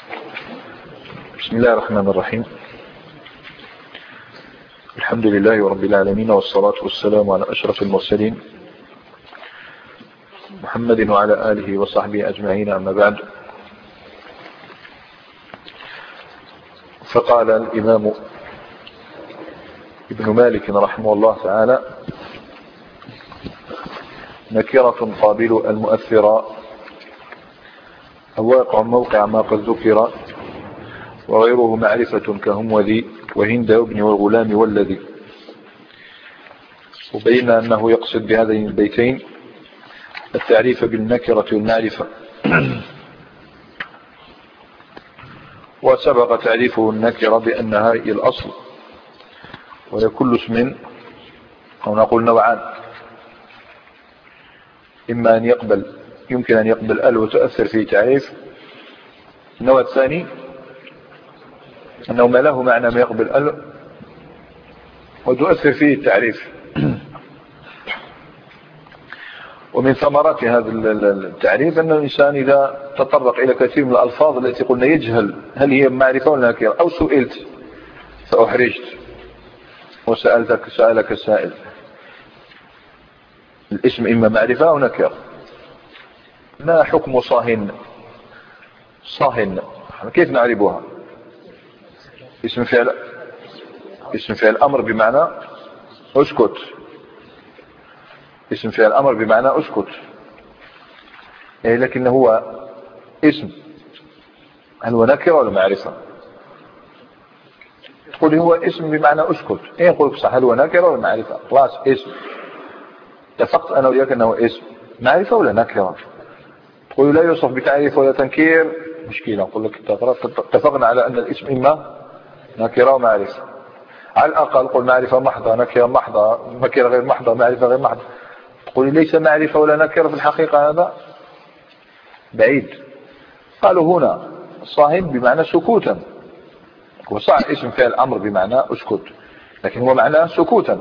بسم الله الرحمن الرحيم. الحمد لله رب العالمين، والصلاة والسلام على أشرف المرسلين محمد وعلى آله وصحبه أجمعين، أما بعد. فقال الإمام ابن مالك رحمه الله تعالى: نكرة قابل المؤثرة الواقع موقع ما قد ذكر، وغيره معرفة كهم وذي وهند وابن والغلام والذي. وبين أنه يقصد بهذين البيتين التعريف بالنكرة والمعرفة، وسبق تعريفه النكرة بأنها هي الأصل، ولكل اسم أو نقول نوعان: إما أن يمكن أن يقبل ال وتؤثر فيه تعريف. النوع الثاني أنه ما له معنى ما يقبل ال وتؤثر فيه التعريف. ومن ثمرات هذا التعريف أن الإنسان إذا تطرق إلى كثير من الألفاظ التي قلنا يجهل هل هي معرفة ولا نكرة، أو سئلت فأحرجت سألك السائل، الاسم إما معرفة أو نكرة. ما حكم صاهن؟ كيف نعرفها؟ اسم فعل أمر بمعنى اسكت. اسم فعل أمر بمعنى اسكت، لكن هو اسم. هل هو نكرة ولا معرفة؟ تقول هو اسم بمعنى اسكت. يقول صح، هل هو نكرة ولا معرفة؟ خلاص اسم. اتفقت أنا وياك أنه اسم. معرفة ولا نكرة؟ تقول لا يوصف بتعريف ولا تنكير، مشكلة. أقول لك اتفقنا على أن الاسم إما نكرة ومعرفة. على الأقل قل معرفة محضة، نكرة محضة، نكرة غير محضة، معرفة غير محضة. تقول ليس معرفة ولا نكرة في الحقيقة، هذا بعيد. قالوا هنا صاهن بمعنى سكوتا، هو صح اسم فعل أمر بمعنى اسكت، لكن هو معناه سكوتا.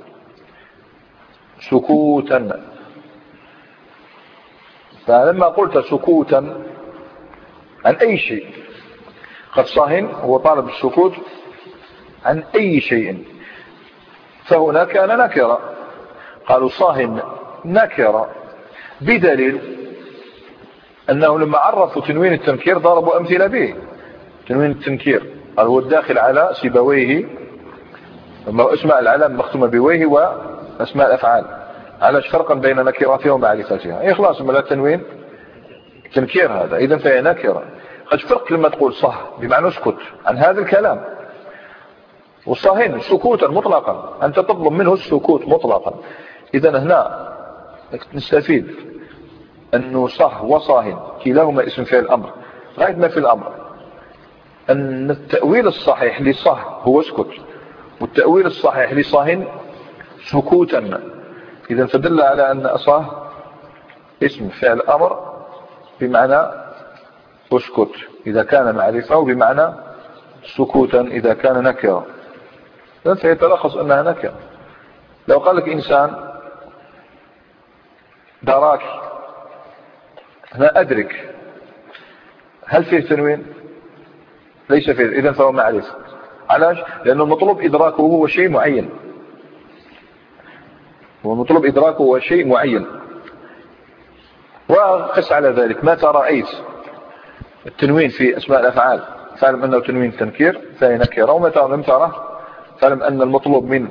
فلما قلت سكوتا عن أي شيء، قد صاهن هو طالب السكوت عن أي شيء، فهنا كان نكرة. قالوا صاهن نكرة، بدليل أنه لما عرفوا تنوين التنكير ضربوا أمثلة به. تنوين التنكير قال هو الداخل على سيبويه، اسماء العلام مختومة بويه وأسماء الأفعال، على فرقا بين نكراتها ومعرفتها. خلاص ما لا تنوين تنكير هذا، إذن فهي نكرة. قد فرق لما تقول صح بمعنى اسكت عن هذا الكلام، وصاهن سكوتا مطلقا، أنت تطلب منه السكوت مطلقا. إذن هنا نستفيد أنه صح وصاهن كلاهما اسم فعل الأمر. غاية ما في الأمر أن التأويل الصحيح لصح هو اسكت، والتأويل الصحيح لصاهن سكوتا. إذن فدل على أن أصح اسم فعل الأمر بمعنى اسكت إذا كان معرفة، وبمعنى سكوتا إذا كان نكرة. إذن فيتلخص أنها نكرة. لو قال لك إنسان دراك، أنا أدرك، هل فيه تنوين؟ ليس فيه، إذن فهو معرفة. علاش؟ لأنه المطلوب إدراكه هو شيء معين، والمطلوب إدراكه هو شيء معين. وقس على ذلك: متى رأيت التنوين في أسماء الأفعال فاعلم أنه تنوين تنكير فهي نكرة، ومتى لم تره فاعلم أن المطلوب من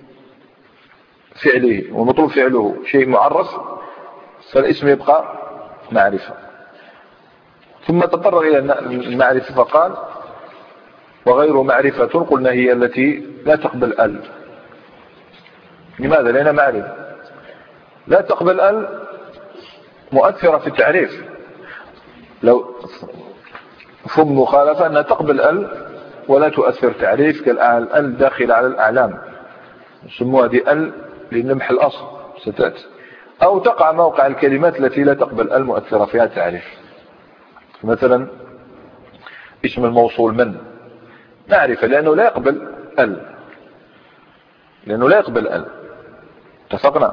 فعله والمطلوب فعله شيء معرف، فالاسم يبقى معرفة. ثم تطرق إلى المعرفة فقال: وغير معرفة قلنا هي التي لا تقبل ال. لماذا؟ لأنها معرفة. لا تقبل ال مؤثرة في التعريف. لو فهم مخالفة أنها تقبل ال ولا تؤثر تعريف، كالال داخل على الأعلام، يسموها دي ال لنمح الأصل ستأتي. أو تقع موقع الكلمات التي لا تقبل ال مؤثرة فيها تعريف. مثلا اسم الموصول من معرفة لأنه لا يقبل ال، اتفقنا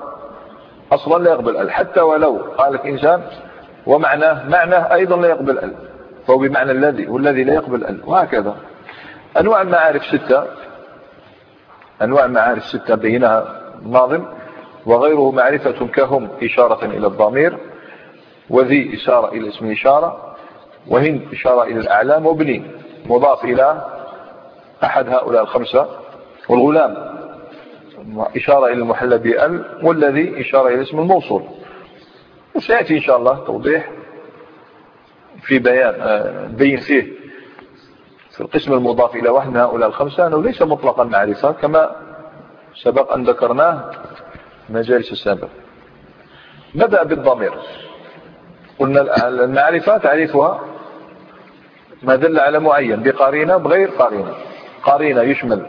أصلا لا يقبل ال. حتى ولو قال لك إنسان ومعناه أيضا لا يقبل ال، فهو بمعنى الذي، والذي لا يقبل ال، وهكذا. أنواع المعارف 6، أنواع المعارف 6 بينها الناظم: وغيره معرفة كهم إشارة إلى الضمير، وذي إشارة إلى اسم الإشارة، وهن إشارة إلى الأعلام، وابني مضاف إلى أحد هؤلاء الخمسة، والغلام إشارة إلى المحلى بأل، والذي إشارة إلى اسم الموصول. وسيأتي إن شاء الله توضيح في بين فيه في القسم المضاف إلى واحد من هؤلاء الخمسة أنه ليس مطلقا معرفة كما سبق أن ذكرناه مجالس السابق. نبدأ بالضمير. قلنا المعرفة تعريفها ما دل على معين بقرينة بغير قرينة. قرينة يشمل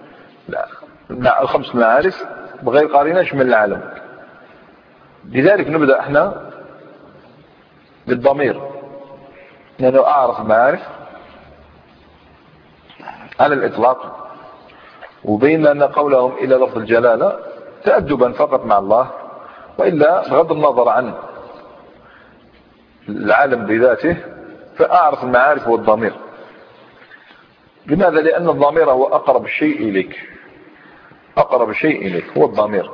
الخمس معارف، بغير قرينة يشمل العالم. لذلك نبدأ احنا بالضمير، لأنه أعرف المعارف على الإطلاق. وبين أن قولهم إلى لفظ الجلالة تأدبا فقط مع الله، وإلا بغض النظر عن العالم بذاته فأعرف المعارف هو الضمير. لماذا؟ لأن الضمير هو أقرب الشيء إليك، أقرب شيء إليك هو الضمير.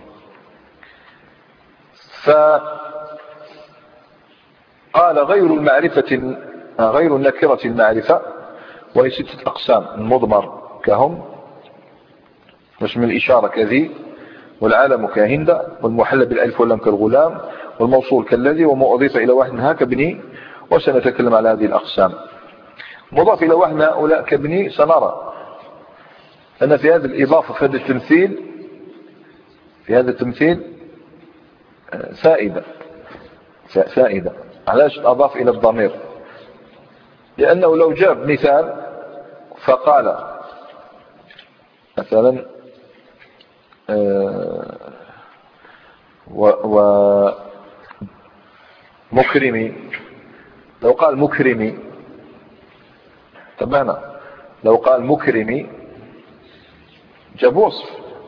فقال غير المعرفة، غير النكرة المعرفة، وهي 6 أقسام: المضمر كهم، واسم الإشارة كذي، والعالم كهند، والمحلى بالألف واللام كالغلام، والموصول كالذي، وما أضيف إلى واحد منها كابني. وسنتكلم على هذه الأقسام. مضاف إلى واحد من هؤلاء كابني سنرى أن في هذه الإضافة، في هذا التمثيل، في هذا التمثيل فائدة. علاش أضاف إلى الضمير؟ لأنه لو جاب مثال فقال مثلا مكرمي، لو قال مكرمي تماما، لو قال مكرمي جاب وصف.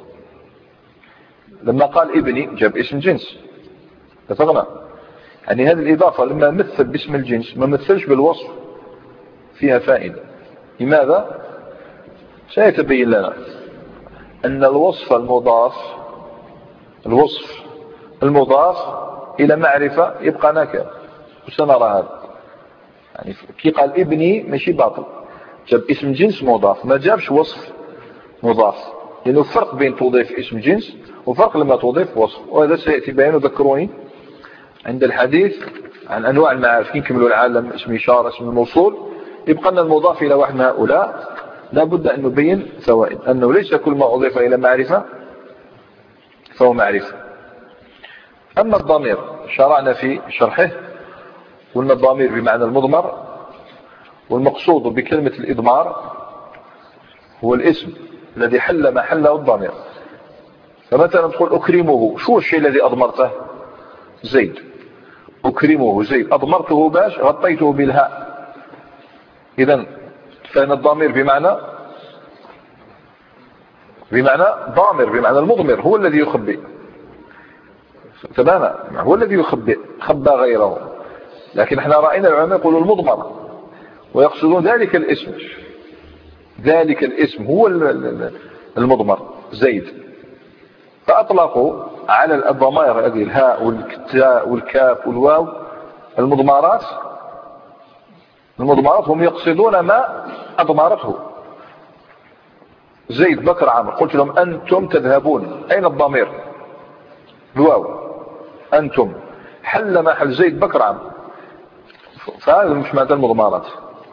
لما قال ابني جاب اسم جنس. اتفقنا؟ يعني هذه الإضافة لما مثل باسم الجنس ما مثلش بالوصف فيها فائدة. لماذا؟ سيتبين لنا أن الوصف المضاف إلى معرفة يبقى نكرة، وسنرى هذا. يعني كي قال ابني ماشي باطل، جاب اسم جنس مضاف، ما جابش وصف مضاف، لأنه فرق بين توظيف اسم جنس وفرق لما توظيف وصف. وهذا سيأتي بيانه، ذكروني عند الحديث عن أنواع المعارف. نكملوا العالم، اسم إشارة، اسم الموصول، يبقى لنا المضاف إلى واحد من هؤلاء. لا بد أن نبين فوائد، أنه ليس كل ما أضيف إلى معرفة فهو معرفة. أما الضمير شرعنا في شرحه، قلنا الضمير بمعنى المضمر، والمقصود بكلمة الإضمار هو الاسم الذي حل محله الضمير. فمثلا تقول أكرمه، شو الشيء الذي أضمرته؟ زيد. أكرمه زيد، أضمرته باش غطيته بالهاء. إذن فإن الضمير بمعنى ضامر، بمعنى المضمر، هو الذي يخبئ تماما، هو الذي يخبئ، خبى غيره. لكن احنا رأينا العلماء يقولوا المضمر، ويقصدون ذلك الاسم هو المضمر زيد. فأطلقوا على الضمائر هذه الهاء والتاء والكاف والواو المضمرات هم يقصدون ما أضمرته. زيد بكر عمرو، قلت لهم أنتم تذهبون، أين الضمير؟ الواو، أنتم حل محل زيد بكر عمرو، فهذا مش معنى المضمرات.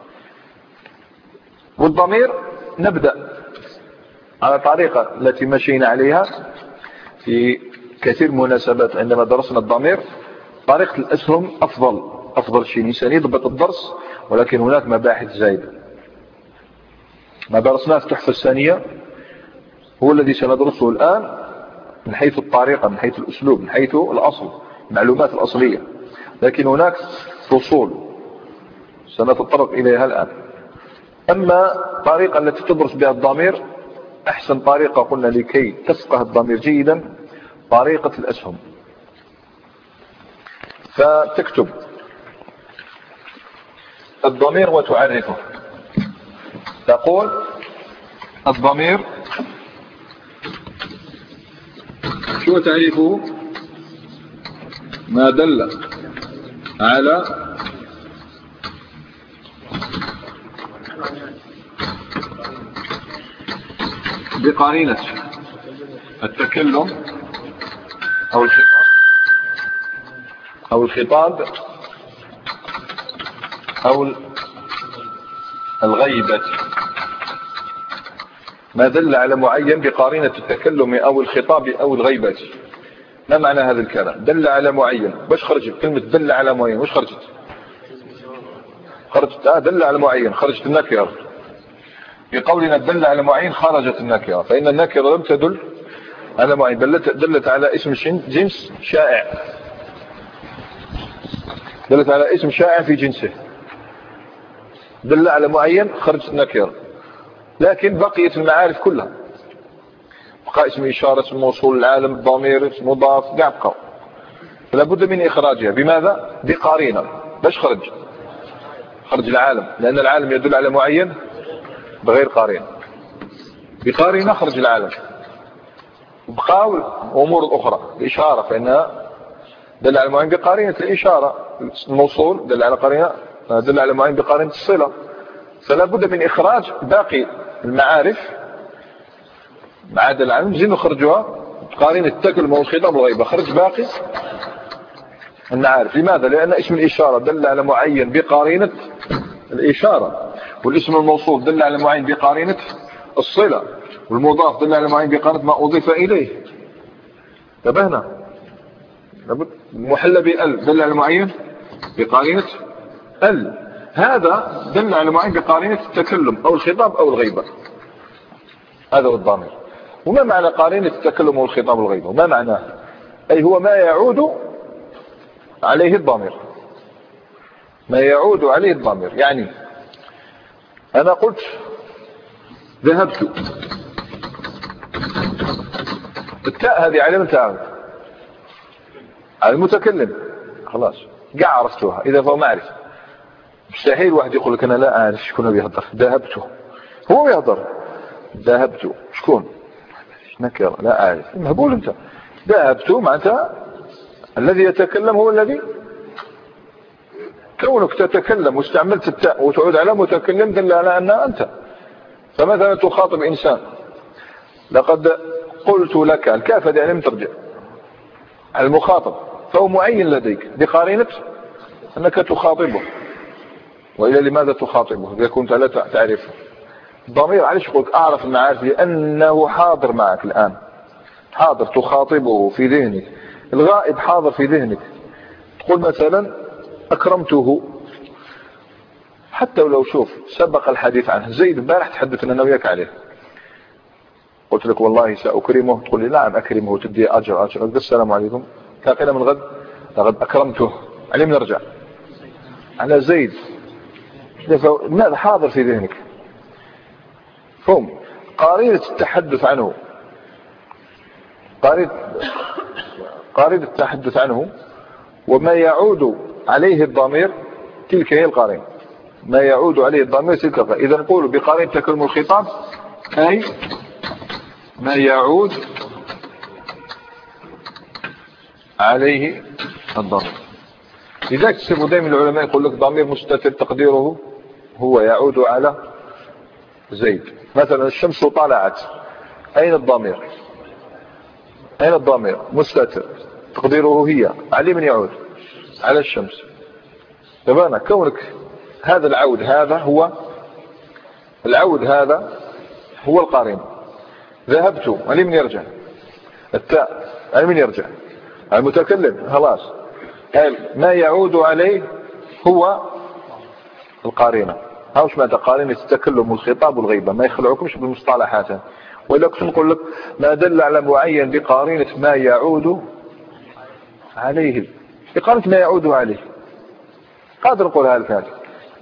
والضمير نبدأ على طريقة التي مشينا عليها في كثير مناسبات عندما درسنا الضمير. طريقة الأسهم أفضل شيء الإنسان يضبط الدرس، ولكن هناك مباحث زايدة. ما درسناه في التحفة الثانية هو الذي سندرسه الآن من حيث الطريقة، من حيث الأسلوب، من حيث الأصل، المعلومات الأصلية. لكن هناك فصول سنتطرق إليها الآن. أما الطريقة التي تدرس بها الضمير، أحسن طريقة قلنا لكي تفقه الضمير جيدا طريقة الأسهم. فتكتب الضمير وتعرفه. تقول الضمير شو تعريفه؟ ما دل على بقرينة التكلم أو الخطاب أو الغيبة. ما دل على معين بقرينة التكلم أو الخطاب أو الغيبة. ما معنى هذا الكلام؟ دل على معين. باش خرجت كلمة دل على معين؟ واش خرجت دل على معين، خرجت النكرة. بقولنا دل على معين خرجت النكرة، فإن النكرة لم تدل على معين، دلت على اسم جنس شائع، دلت على اسم شائع في جنسه. دل على معين خرجت النكرة، لكن بقيت المعارف كلها بقى اسم إشارة، اسم موصول، العالم، الضمير، اسم مضاف، قاع بقى. فلا بد من إخراجها. بماذا؟ بقرينة. باش خرج العالم، لأن العالم يدل على معين بغير قرينة. بقرينة خرج العالم. بقاو الأمور الأخرى. الإشارة فإنها دل على معين بقرينة الإشارة، الموصول دل على قرينة، دل على معين بقرينة الصلة. فلا بد من إخراج باقي المعارف مع عدا العالم، نزيد نخرجوها بقرينة التكلم والخطاب والغيبة. خرج باقي المعارف. لماذا؟ لأن اسم الإشارة دل على معين بقرينة الإشارة، والاسم الموصول دل على معين بقرينة الصلة، والمضاف دل على معين بقرينة ما أضيف إليه. انتبهنا؟ المحلى بال دل على معين بقرينة ال، هذا دل على معين بقرينة التكلم أو الخطاب أو الغيبة. هذا هو الضمير. وما معنى قرينة التكلم والخطاب والغيبة؟ وما معناه؟ أي هو ما يعود عليه الضمير، ما يعود عليه الضمير. يعني أنا قلت ذهبت، التاء هذه علامة تعود على المتكلم، خلاص قاع عرفتوها. إذا فهو معرفة. مستحيل واحد يقول لك أنا لا أعرف شكون بيهضر. ذهبت هو يهضر. ذهبت شكون؟ نكرة لا أعرف. مهبول أنت. ذهبت معناتها الذي يتكلم هو الذي، كونك تتكلم واستعملت التاء وتعود على متكلم دل على أنها أنت. فمثلا تخاطب إنسان، لقد قلت لك، الكاف هذه لم ترجع على المخاطب، فهو معين لديك بقرينة أنك تخاطبه. وإلى لماذا تخاطبه إذا كنت لا تعرفه؟ الضمير علاش يقولك أعرف المعارف؟ لأنه حاضر معك الآن، حاضر تخاطبه في ذهنك. الغائب حاضر في ذهنك. تقول مثلا أكرمته، حتى ولو شوف سبق الحديث عنه. زيد امبارح تحدثنا أنا وياك عليه، قلت لك والله سأكرمه، تقول لي نعم أكرمه، تدي أجر. السلام عليكم، تلاقينا من غد، لقد أكرمته. عليه نرجع على زيد. ماذا حاضر في ذهنك؟ فهم قارينة التحدث عنه، قارينة التحدث عنه وما يعود عليه الضمير، تلك هي القارينة. ما يعود عليه الضمير تلك القارينة. إذا نقول بقارينة تكلم الخطاب أي ما يعود عليه الضمير. لذلك تسمى دائما العلماء يقول لك ضمير مستتر تقديره هو يعود على زيد. مثلا الشمس طلعت، أين الضمير؟ أين الضمير؟ مستتر تقديره هي، عليه من يعود؟ على الشمس. تبانا كونك هذا العود، هذا هو العود، هذا هو القارين. ذهبت، عليه من يرجع؟ التاء، عليه من يرجع؟ المتكلم. خلاص ما يعود عليه هو القارينة. هاوش معنى قارينة التكلم والخطاب والغيبة، ما يخلعكمش بالمصطلحات. وإلا كنت نقول لك ما دل على معين بقارينة ما يعود عليه، بقارنة ما يعود عليه، قادر نقولها لك هذه.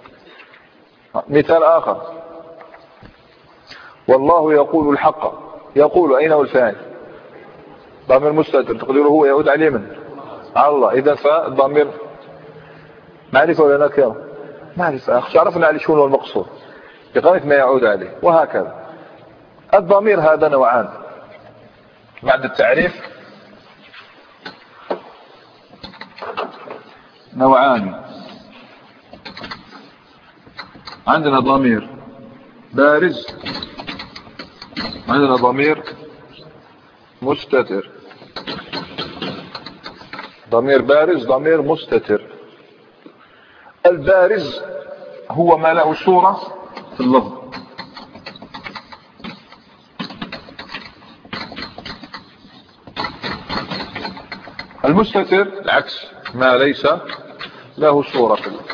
مثال آخر، والله يقول الحق. يقول أين هو الفاعل؟ ضمير مستتر تقديره هو يعود عليه من؟ على الله. إذا فالضمير معرفة ولا نكرة؟ معرفة عرفنا عليه شنو المقصود بقضية ما يعود عليه. وهكذا الضمير هذا نوعان بعد التعريف، نوعان. عندنا ضمير بارز، عندنا ضمير مستتر. ضمير بارز، ضمير مستتر. البارز هو ما له صورة في اللفظ، المستتر العكس، ما ليس له صورة في اللفظ.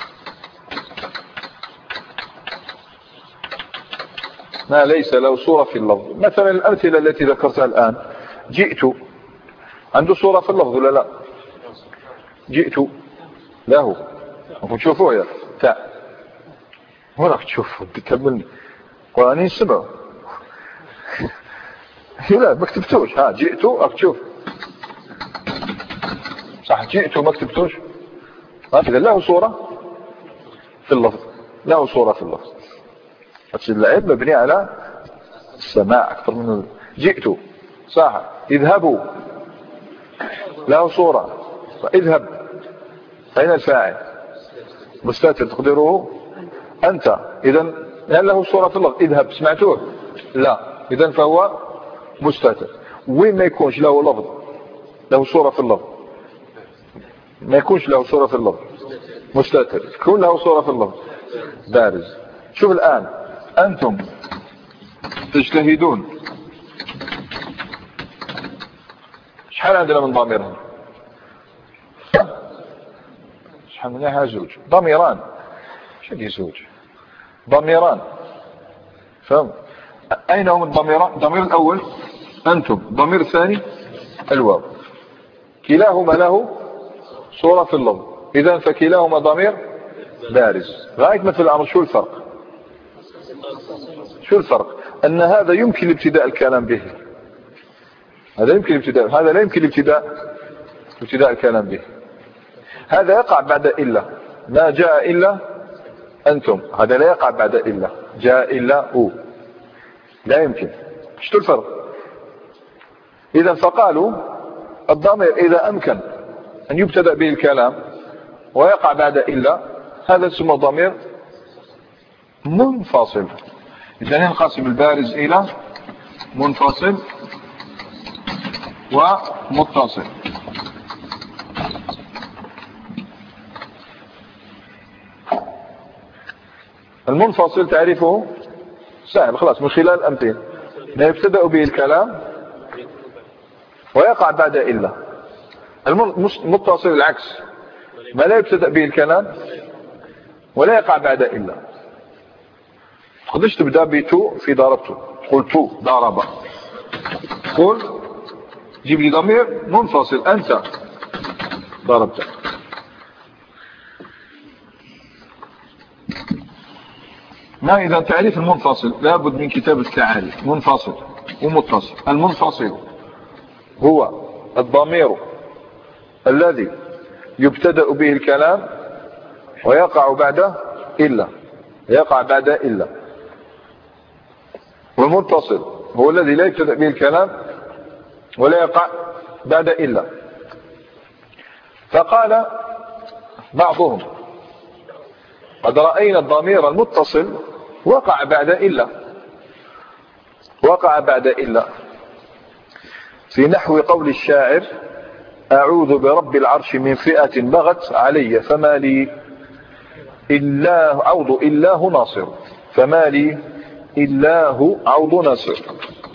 ما ليس له صورة في اللفظ. مثلا الأمثلة التي ذكرتها الآن، جئت عنده صورة في اللفظ ولا لا؟ جئت له، ممكن تشوفوه يا تاع هناك تشوفوا تكملني قرآنين سبعه لا ما كتبتوش. ها جئت اكتشوف صح، جئت ما كتبتوش. إذا له صورة في اللفظ، له صورة في اللفظ. اللعب مبني على السماع أكثر من جئت صح. اذهبوا له صورة، اذهب أين الفاعل؟ مستتر تقدره أنت. إذن هل له صورة في اللفظ؟ اذهب سمعتوه؟ لا، إذن فهو مستتر. وين ما يكونش له لفظ له صورة في اللفظ، ما يكونش له صورة في اللفظ مستتر، يكون له صورة في اللفظ بارز. شوف الآن أنتم تجتهدون، شحال عندنا من ضميرهم؟ شحال منها؟ زوج ضميران. شدي زوج ضميران، فهم؟ أين هم الضميران؟ الضمير الأول أنتم، الضمير الثاني الواو، كلاهما له صورة في اللفظ، إذن فكلاهما ضمير بارز. غاية مثل الأمر شو الفرق؟ شو الفرق؟ أن هذا يمكن ابتداء الكلام به، هذا يمكن ابتداء، هذا لا يمكن ابتداء الكلام به. هذا يقع بعد إلا، ما جاء إلا أنتم، هذا لا يقع بعد إلا، جاء إلا أو، لا يمكن. شو الفرق؟ إذا فقالوا الضمير إذا أمكن أن يبتدأ به الكلام ويقع بعد إلا، هذا اسمه ضمير منفصل. إذا ينقسم البارز إلى منفصل ومتصل. المنفصل تعرفه سهل خلاص من خلال الأمثلة، ما يبتدأ به الكلام ويقع بعد إلا. المتصل العكس، ما لا يبتدأ به الكلام ولا يقع بعد إلا. تقدرش تبدأ بتو في ضربته، تقول تو ضرب، قول جيب لي ضمير منفصل، أنت ضربت. ما إذا تعريف المنفصل لابد من كتابة التعاريف، منفصل ومتصل. المنفصل هو الضمير الذي يبتدأ به الكلام ويقع بعد إلا، يقع بعد إلا. والمتصل هو الذي لا يبتدأ به الكلام ولا يقع بعد إلا. فقال بعضهم قد رأينا الضمير المتصل وقع بعد إلا، وقع بعد إلا في نحو قول الشاعر أعوذ برب العرش من فئة بغت علي فما لي إلا عوض إلاه ناصر، فما لي إلاه عوض ناصر،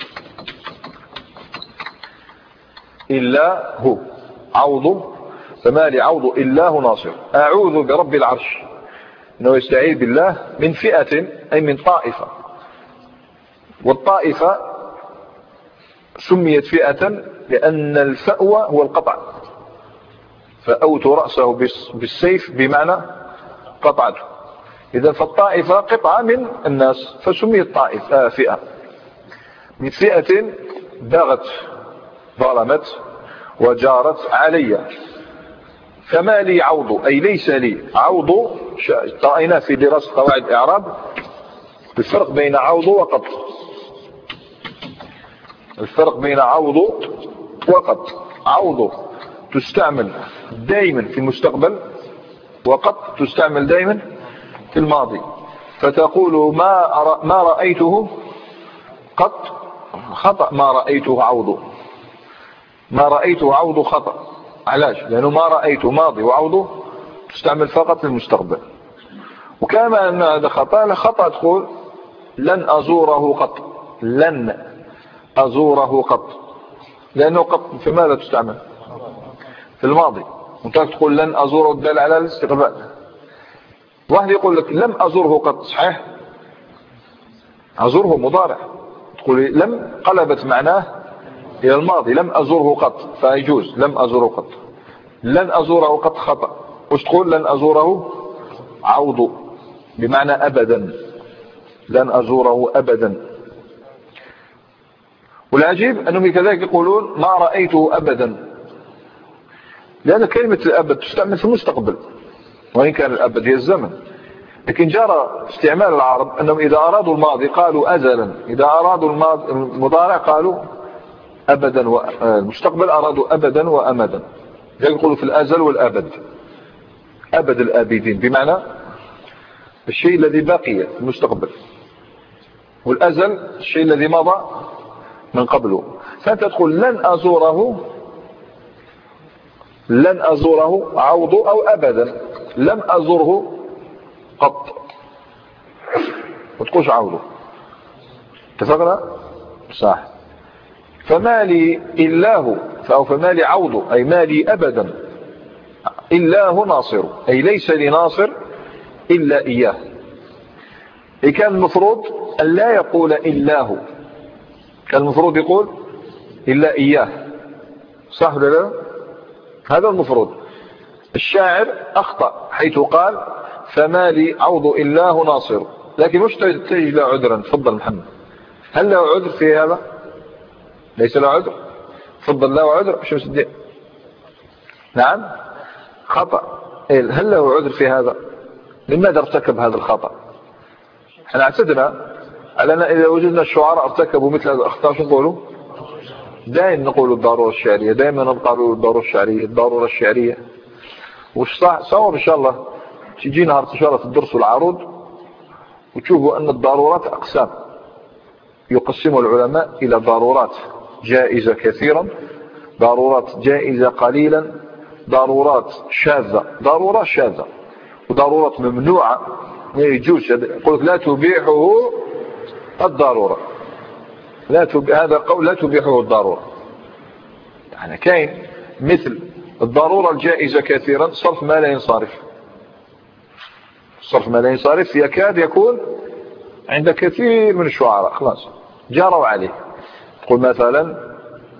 إلا هو عوض، فما لي عوض إلاه ناصر. أعوذ برب العرش، أنه يستعيذ بالله من فئة أي من طائفة، والطائفة سميت فئة لأن الفأو هو القطع، فأوت رأسه بالسيف بمعنى قطعته. إذا فالطائفة قطعة من الناس فسميت طائفة فئة. من فئة بغت ظلمت وجارت علي، فما لي عوض أي ليس لي عوض رأينا في دراسة قواعد الإعراب الفرق بين عوض وقط. الفرق بين عوض وقط. عوض تستعمل دائما في المستقبل، وقط تستعمل دائما في الماضي. فتقول ما رأيته قط خطأ، ما رأيته عوض. ما رأيته عوض خطأ. علاش؟ لأنه ما رأيته ماضي وعوضه تستعمل فقط للمستقبل. وكما أن هذا خطأ، خطأ تقول لن أزوره قط. لن أزوره قط، لأنه قط في ماذا تستعمل؟ في الماضي. وانت تقول لن أزوره الدال على الاستقبال. واحد يقول لك لم أزوره قط، صحيح؟ أزوره مضارع، تقول لم قلبت معناه إلى الماضي، لم أزوره قط، فيجوز لم أزوره قط. لن أزوره قط خطأ. وش تقول؟ لن أزوره عوض، بمعنى أبدا. لن أزوره أبدا. والعجيب أنهم كذلك يقولون ما رأيته أبدا، لأن كلمة الأبد تستعمل في المستقبل، وإن كان الأبد هي الزمن. لكن جرى استعمال العرب أنهم إذا أرادوا الماضي قالوا أزلا، إذا أرادوا المضارع قالوا أبدا، والمستقبل أرادوا أبدا وأمدا. يقولوا في الأزل والأبد، أبد الآبدين، بمعنى الشيء الذي بقي في المستقبل، والأزل الشيء الذي مضى من قبله. فأنت تقول لن أزوره، لن أزوره عوض أو أبدا. لم أزوره قط، وتقولش عوضه. اتفقنا؟ صح. فما لي إلاه، أو فما لي عوض، أي ما لي أبدا إلاه ناصر، أي ليس لي ناصر إلا إياه. إيه كان المفروض أن لا يقول إلاه، كان المفروض يقول إلا إياه، صح ولا لا؟ هذا المفروض. الشاعر أخطأ حيث قال فما لي عوض إلاه ناصر، لكن مش تجد له عذرا. تفضل محمد، هل له عذر في هذا؟ ليس له عذر. تفضل، له عذر شمس الدين. نعم، خطأ. هل له عذر في هذا؟ لماذا ارتكب هذا الخطأ؟ احنا اعتدنا على أن إذا وجدنا الشعراء ارتكبوا مثل هذه الأخطاء شو نقولوا؟ دائما نقول الضرورة الشعرية، دائما نقول الضرورة الشعرية، الضرورة الشعرية. وش صور إن شاء الله تجي نهار إن شاء الله في الدرس والعروض وتشوفوا أن الضرورات أقسام، يقسم العلماء إلى ضرورات جائزة كثيرا، ضرورات جائزة قليلا، ضرورات شاذة، ضرورة شاذة، وضرورات ممنوعة ما يجوز. يقول لا تبيحه الضرورة، هذا قول لا تبيحه الضرورة. يعني كاين مثل الضرورة الجائزة كثيرا صرف ما لا ينصرف. صرف ما لا ينصرف يكاد يكون عند كثير من الشعراء خلاص جاروا عليه. تقول مثلا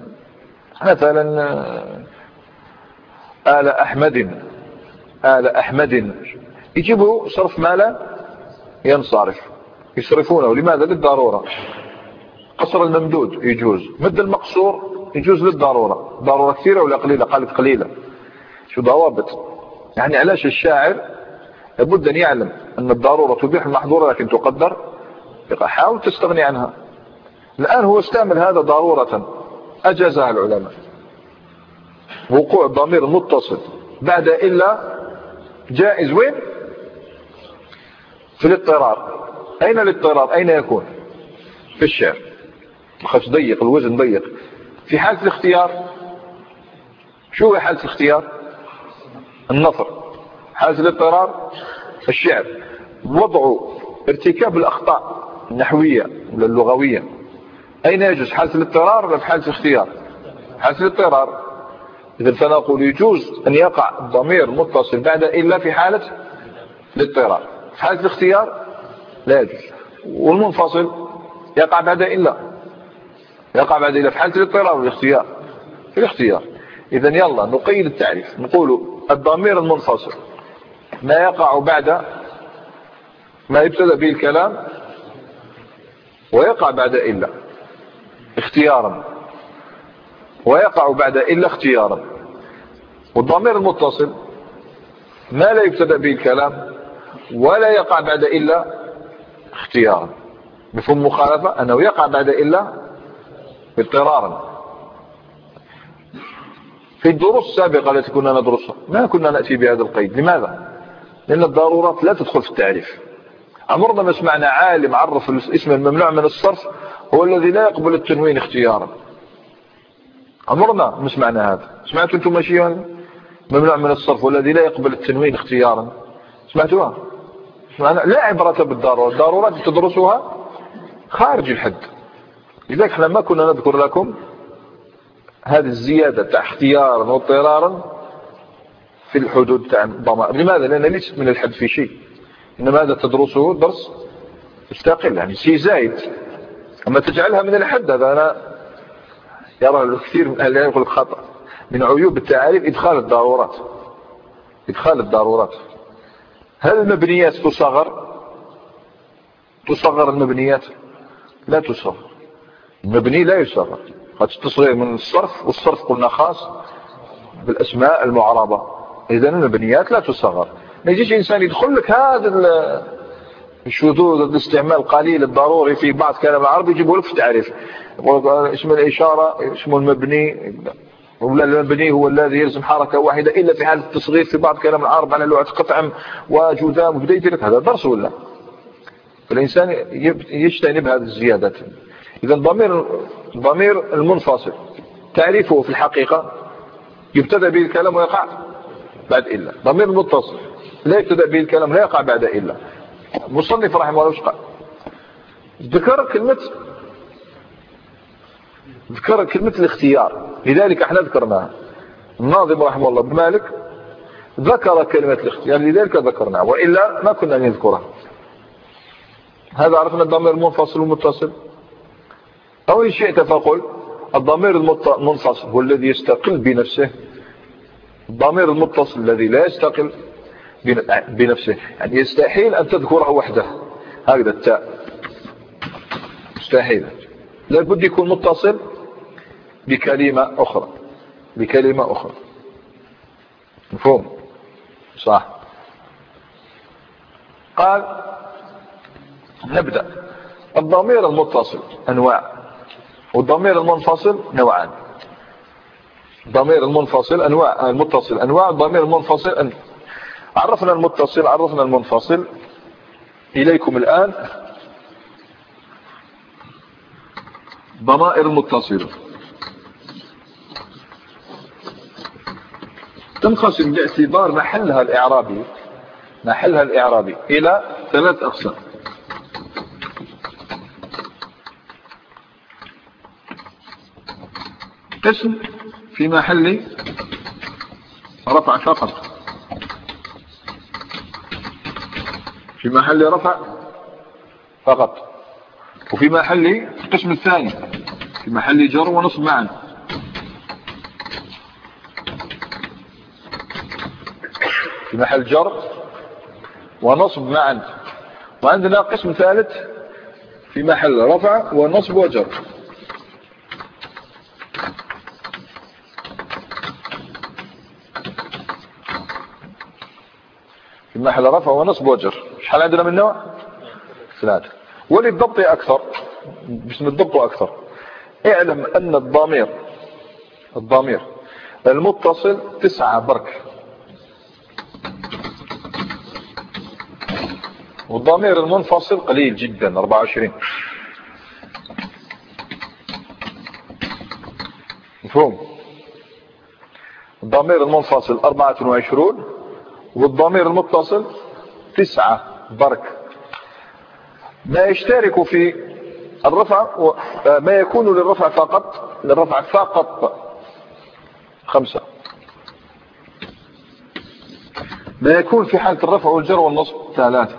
آل أحمد يجيبوا صرف ما لا ينصرف، يصرفونه. لماذا؟ للضرورة. قصر الممدود يجوز، مد المقصور يجوز للضرورة. ضرورة كثيرة ولا قليلة؟ قالت قليلة. شو ضوابط؟ يعني علاش الشاعر لابد أن يعلم أن الضرورة تبيح المحظورة لكن تقدر، حاول تستغني عنها. الآن هو استعمل هذا ضرورة أجازها العلماء. وقوع الضمير المتصل بعد إلا جائز وين؟ في الاضطرار. أين الاضطرار؟ أين يكون؟ في الشعر. الخش ضيق، الوزن ضيق. في حالة الاختيار، شو هي حالة الاختيار؟ النثر. حالة الاضطرار الشعر. وضع ارتكاب الأخطاء النحوية ولا اللغوية أين يجوز؟ حالة الاضطرار ولا في حالة الاختيار؟ حالة الاضطرار. إذن فنقول يجوز أن يقع الضمير متصل بعد إلا في حالة الاضطرار. في حالة الاختيار لا يجوز. والمنفصل يقع بعد إلا، يقع بعد إلا في حالة الاضطرار والاختيار. في الاختيار. إذن يلا نقيد التعريف، نقول الضمير المنفصل ما يقع بعد ما يبتدأ به الكلام ويقع بعد إلا اختيارا، ويقع بعد إلا اختيارا. والضمير المتصل ما لا يبتدأ به الكلام ولا يقع بعد إلا اختيارا. مفهوم مخالفة أنه يقع بعد إلا اضطرارا. في الدروس السابقة التي كنا ندرسها ما كنا نأتي بهذا القيد. لماذا؟ لأن الضرورات لا تدخل في التعريف. عمرنا ما سمعنا عالم عرف الاسم الممنوع من الصرف هو الذي لا يقبل التنوين اختيارا. عمرنا ما سمعنا هذا. سمعتوا انتم شيء ممنوع من الصرف والذي لا يقبل التنوين اختيارا؟ سمعتوها؟ سمعنا؟ لا عبرة بالضرورات. الضرورات تدرسوها خارج الحد. لذلك احنا ما كنا نذكر لكم هذه الزيادة تاع اختيارا واضطرارا في الحدود تاع الضمائر. لماذا؟ لأن ليست من الحد في شيء، إنما هذا تدرسه درس مستقل، يعني شيء زايد. أما تجعلها من الحد هذا أنا يرى الكثير من أهل العلم يقول خطأ. من عيوب التعاريف إدخال الضرورات. إدخال الضرورات. هل المبنيات تصغر؟ تصغر المبنيات؟ لا تصغر. المبني لا يصغر. قد تصغير من الصرف، والصرف قلنا خاص بالأسماء المعربة. إذن المبنيات لا تصغر. ما يجيش إنسان يدخل لك هذا الشذوذ الاستعمال قليل الضروري في بعض كلام العربي يجيبه لك في التعريف. يقول اسم الإشارة اسمه المبني، ولا المبني هو الذي يلزم حركة واحدة إلا في حالة التصغير في بعض كلام العرب على لغة قطعم وجذام. وبدأ يدير لك هذا درس ولا؟ فالإنسان يجتنب هذه الزيادات. إذا ضمير المنفصل تعريفه في الحقيقة يبتدأ به الكلام ويقع بعد إلا. ضمير المتصل لا يبتدأ به الكلام لا يقع بعد إلا. مصنف رحمه الله وش قال؟ ذكر كلمة الاختيار. لذلك احنا ذكرناها. الناظم رحمه الله بن مالك ذكر كلمة الاختيار لذلك ذكرناها، وإلا ما كنا نذكرها. هذا عرفنا الضمير المنفصل والمتصل. أو إن شئت فقل الضمير المنفصل هو الذي يستقل بنفسه. الضمير المتصل الذي لا يستقل بنفسه، يعني يستحيل أن تذكره وحده. هكذا التاء مستحيل، لابد يكون متصل بكلمة أخرى. بكلمة أخرى. مفهوم؟ صح. قال نبدأ. الضمير المتصل أنواع، والضمير المنفصل نوعان. الضمير المنفصل أنواع، المتصل أنواع، الضمير المنفصل عرفنا المتصل، عرفنا المنفصل. إليكم الآن ضمائر المتصلة. تنقسم باعتبار محلها الإعرابي إلى 3 أقسام. قسم في محل رفع فقط، في محل رفع فقط. وفي محل القسم الثاني في محل جر ونصب معا. في محل جر ونصب معا. وعندنا قسم ثالث في محل رفع ونصب وجر. في محل رفع ونصب وجر. شحال عندنا من نوع؟ 3. وللضبط أكثر، باسم الضبط أكثر، اعلم أن الضمير المتصل 9 برك، والضمير المنفصل قليل جدا 24. مفهوم؟ الضمير المنفصل 24 والضمير المتصل 9 برك. ما يشترك في الرفع ما يكون للرفع فقط 5. ما يكون في حالة الرفع والجر والنصب 3.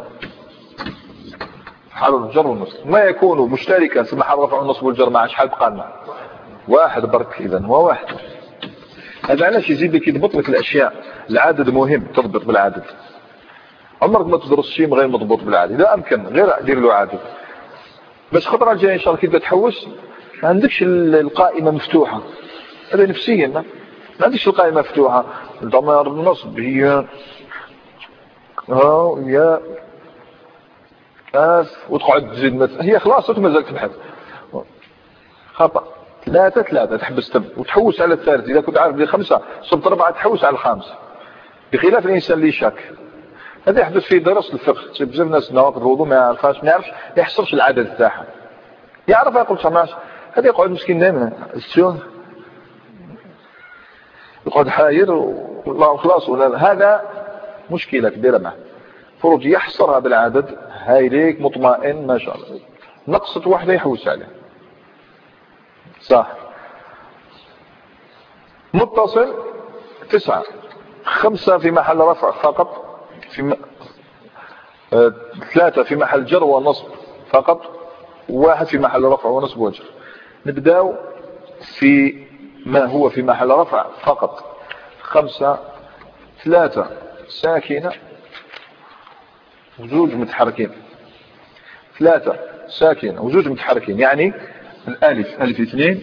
حال الجر والنصب ما يكون مشتركا في محل الرفع والنصب والجر مع شحال بقى لنا 1 برك. إذن هو 1. هذا علاش يزيد لك يضبط لك الأشياء. العدد مهم، تضبط بالعدد. عمرك ما تدرس شيء غير مضبوط بالعدد. إذا أمكن غير دير له عدد. بس خطرة الجاية إن شاء الله كي تحوس ما عندكش القائمة مفتوحة. هذا نفسيا ما عندكش القائمة مفتوحة. الضمائر النصب هي ها يا كاف وتقعد تزيد مثلا هي خلاص مازالت تبحث خطأ 3 تحبس تم وتحوس على الثالث. إذا كنت عارف بلي 5 صبت 4 تحوس على الخامس، بخلاف الإنسان اللي شاك. هذا يحدث في درس الفقه. بزاف الناس نواقض الوضوء ما يعرفهاش، ما يحصرش العدد تاعها، يعرف يقول سماش. هذا يقعد مسكين دائما يقعد حاير والله خلاص ولا هذا مشكلة كبيرة معه. فروض يحصرها بالعدد هاي ليك مطمئن ما شاء الله، نقصت واحدة يحوس عليها صح. متصل 9 5 في محل رفع فقط، 3 في محل جر ونصب فقط، 1 في محل رفع ونصب وجر. نبداو في ما هو في محل رفع فقط. 5 3 ساكنة وزوج متحركين، 3 ساكنة وزوج متحركين، يعني الالف الف 2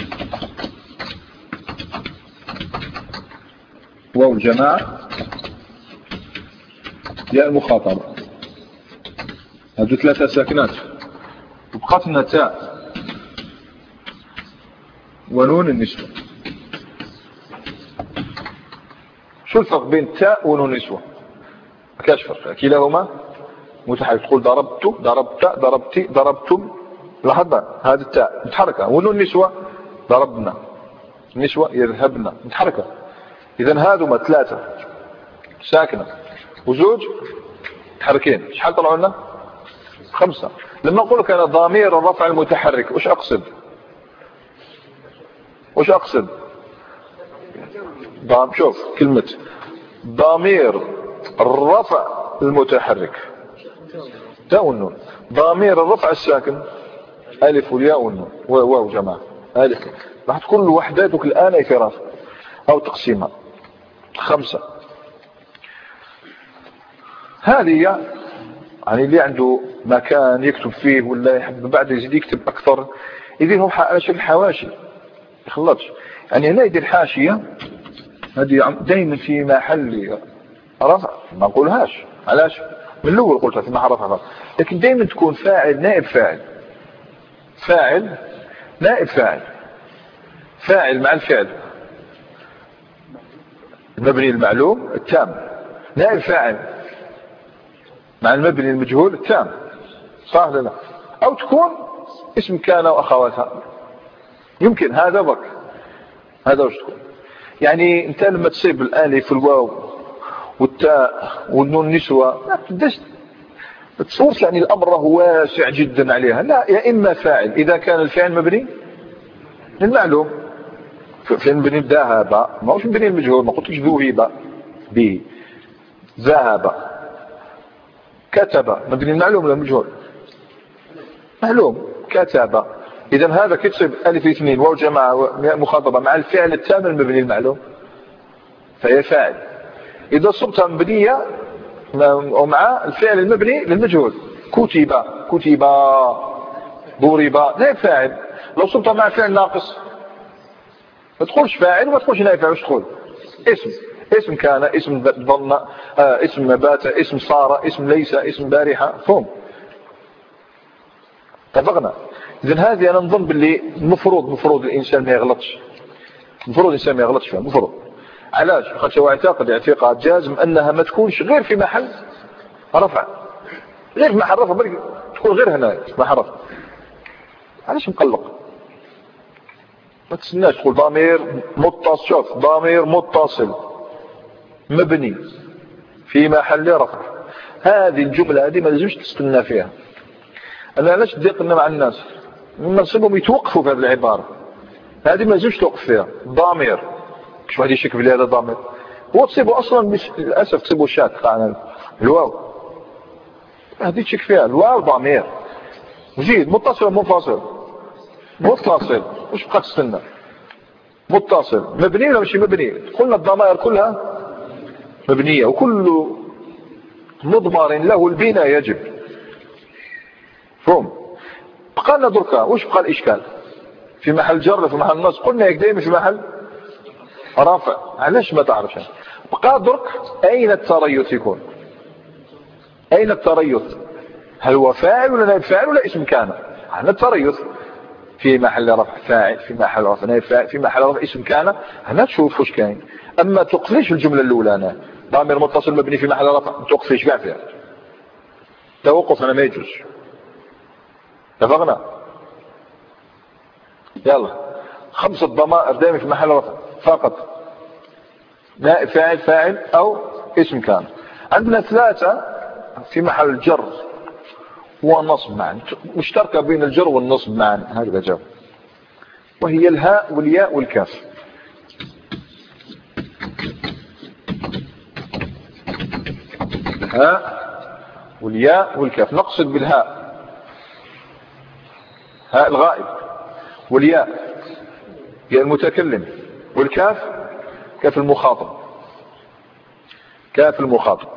واو الجماعة ياء المخاطبة، هذو 3 ساكنات. وبقات لنا تاء ونون النسوة. شو الفرق بين تاء ونون النسوة؟ ما كاش فرق، كلاهما متحرك. تقول ضربت ضربت ضربتي ضربتم، لاحظ هذه التاء متحركة. ونون النسوة ضربنا، النسوة يذهبنا متحركة. إذن هذوما 3 ساكنة وزوج متحركين، شحال طلعوا لنا؟ 5. لما أقول لك أنا ضمير الرفع المتحرك وش أقصد؟ وش أقصد؟ شوف كلمة ضمير الرفع المتحرك تاء والنون. ضمير الرفع الساكن ألف والياء والنون واو جماعة ألف. راح تكون وحداتك الآن في راسك أو تقسيمها 5. هذه يعني اللي عنده مكان يكتب فيه ولا يحب بعد يزيد يكتب أكثر يديرهم على شكل حواشي يخلطش. يعني هنا يدير حاشية هذه دائما في محل رفع، ما نقولهاش علاش من الأول قلتها في محل رفع، لكن دائما تكون فاعل نائب فاعل، فاعل نائب فاعل، فاعل مع الفعل المبني المعلوم التام، نائب فاعل مع المبني المجهول التام، صح ولا لا؟ أو تكون اسم كان وأخواتها، يمكن هذا بك هذا وش تكون. يعني انت لما تصيب الالف والواو والتاء والنون نسوة ما تبداش تصورش يعني الامر هو واسع جدا عليها، لا. يا اما فاعل اذا كان الفعل مبني للمعلوم، فعل مبني ذهب ما هوش مبني المجهول، ما قلتش ذهب به، ذهب. كتب مبني المعلوم ولا المجهول؟ معلوم كتب. إذا هذا كتصيب ألف 2 واو جماعة مخاطبة مع الفعل التام المبني المعلوم فهي فاعل. إذا صبتها مبنية ومع الفعل المبني للمجهول، كتب كتب ضرب نائب فاعل. لو صبتها مع فعل ناقص ما تقولش فاعل وما تقولش نائب فاعل، وش تقول؟ اسم كان، اسم ظن، اسم بات، اسم صار، اسم ليس، اسم بارحة، فهم اتفقنا. إذن هذه أنا نظن باللي المفروض الإنسان ما يغلطش، المفروض الإنسان ما يغلطش فيها، المفروض. علاش؟ خاطر هو اعتقد اعتقاد جازم أنها ما تكونش غير في محل رفع، غير في محل رفع، بل تكون غير هنا في محل رفع. علاش مقلق؟ ما تستناش تقول ضمير متصل. شوف ضمير متصل مبني في محل رفع، هذه الجملة هذه ما لازمش تستنى فيها. أنا علاش تضيقنا مع الناس لما نصيبهم يتوقفوا في هذه العبارة هذه ما لازمش توقف فيها. ضمير مش واحد يشك بلي هذا ضمير، هو تصيبه أصلا مش للأسف تصيبه شاك قاعنا الواو هذه تشك فيها. الواو ضمير جيد. متصل منفصل؟ متصل. وش بقى تستنى؟ متصل مبني ولا مش مبني؟ قلنا الضمائر كلها مبنية وكل مضمر له البناء يجب، فهم. بقى لنا دركا وش بقى الإشكال؟ في محل جر في محل نصب، قلنا يك دائما في محل رافع. علاش ما تعرفش؟ بقى درك أين التريث يكون؟ أين التريث؟ هل هو فاعل ولا نائب فاعل ولا اسم كان؟ هنا التريث في محل رفع فاعل، في محل رفع نائب فاعل، في محل رفع اسم كان. هنا تشوف واش كاين. أما تقفيش الجملة الأولى أنا ضمير متصل مبني في محل رفع، تقفيش كاع فيها توقف، أنا ما يجوز. اتفقنا؟ يلا 5 ضمائر دائما في محل رفع فقط، نائب فاعل فاعل أو اسم كان. عندنا 3 في محل الجر والنصب معا، مشتركة بين الجر والنصب معا، هكذا جاء، وهي الهاء والياء والكاف. الهاء والياء والكاف. نقصد بالهاء هاء الغائب، والياء ياء المتكلم، والكاف كاف المخاطب، كاف المخاطب.